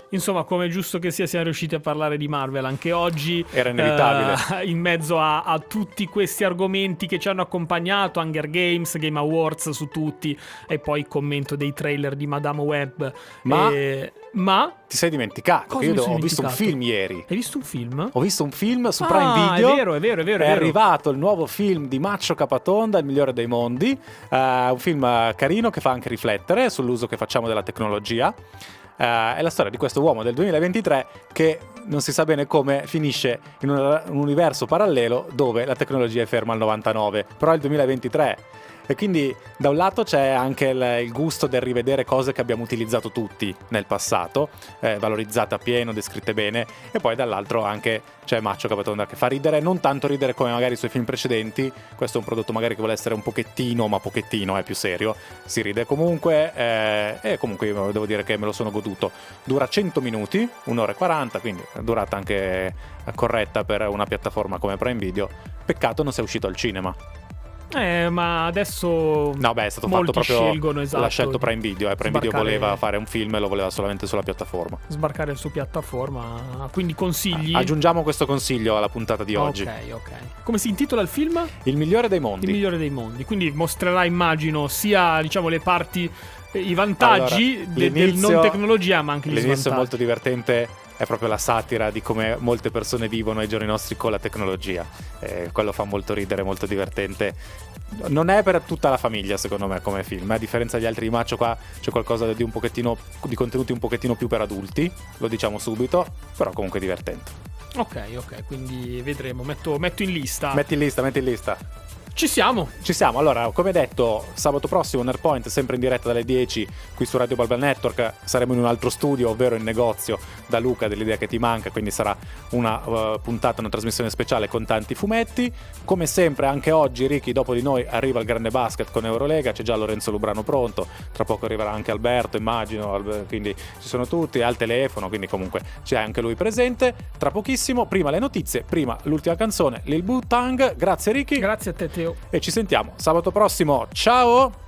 Insomma, come è giusto che sia, siamo riusciti a parlare di Marvel anche oggi. Era inevitabile. Eh, in mezzo a, a tutti questi argomenti che ci hanno accompagnato, Hunger Games, Game Awards su tutti, e poi il commento dei trailer di Madame Web. Ma... E... Ma ti sei dimenticato Cosa che io mi sono ho visto un dimenticato? film ieri. Hai visto un film? Ho visto un film su Ah, Prime Video. è vero, è vero, è vero. È, è vero. arrivato il nuovo film di Maccio Capatonda, Il migliore dei mondi. Uh, un film carino che fa anche riflettere sull'uso che facciamo della tecnologia. Uh, è la storia di questo uomo del duemilaventitré che non si sa bene come finisce in un, un universo parallelo dove la tecnologia è ferma al novantanove. Però è il duemilaventitré. E quindi da un lato c'è anche il, il gusto del rivedere cose che abbiamo utilizzato tutti nel passato, eh, valorizzate a pieno, descritte bene, e poi dall'altro anche c'è Maccio Capatonda che fa ridere, non tanto ridere come magari i suoi film precedenti. Questo è un prodotto magari che vuole essere un pochettino, ma pochettino è più serio, si ride comunque, eh, e comunque io devo dire che me lo sono goduto. Dura cento minuti, un'ora e quaranta, quindi durata anche corretta per una piattaforma come Prime Video. Peccato non sia uscito al cinema. Eh, ma adesso no, beh, è stato molti fatto proprio, scelgono, esatto, l'ha scelto Prime Video, eh. Prime Video sbarcare- voleva fare un film e lo voleva solamente sulla piattaforma. sbarcare su piattaforma, quindi consigli. Aggiungiamo questo consiglio alla puntata di oggi. Ok, ok. Come si intitola il film? Il migliore dei mondi. Il migliore dei mondi. Quindi mostrerà, immagino, sia diciamo le parti, eh, i vantaggi Allora, de- del l'inizio- non tecnologia, ma anche gli L'inizio è svantaggi. molto divertente, è proprio la satira di come molte persone vivono ai giorni nostri con la tecnologia. Eh, quello fa molto ridere, molto divertente. Non è per tutta la famiglia, secondo me, come film. A differenza degli altri di Maccio, qua c'è qualcosa di un pochettino di contenuti un pochettino più per adulti, lo diciamo subito, però comunque divertente. Ok, ok, quindi vedremo. Metto, metto in lista. Metti in lista, metti in lista. Ci siamo. Ci siamo, allora, come detto, sabato prossimo Nerdpoint, sempre in diretta dalle dieci qui su Radio Balbal Network. Saremo in un altro studio, ovvero in negozio da Luca dell'idea che ti manca, quindi sarà una uh, puntata, una trasmissione speciale con tanti fumetti. Come sempre anche oggi, Ricky, dopo di noi arriva il grande basket con Eurolega, c'è già Lorenzo Lubrano pronto, tra poco arriverà anche Alberto, immagino, quindi ci sono tutti al telefono, quindi comunque c'è anche lui presente. Tra pochissimo, prima le notizie, prima l'ultima canzone, Lil Wu Tang. Grazie Ricky. Grazie a te, Teo. E ci sentiamo sabato prossimo. Ciao!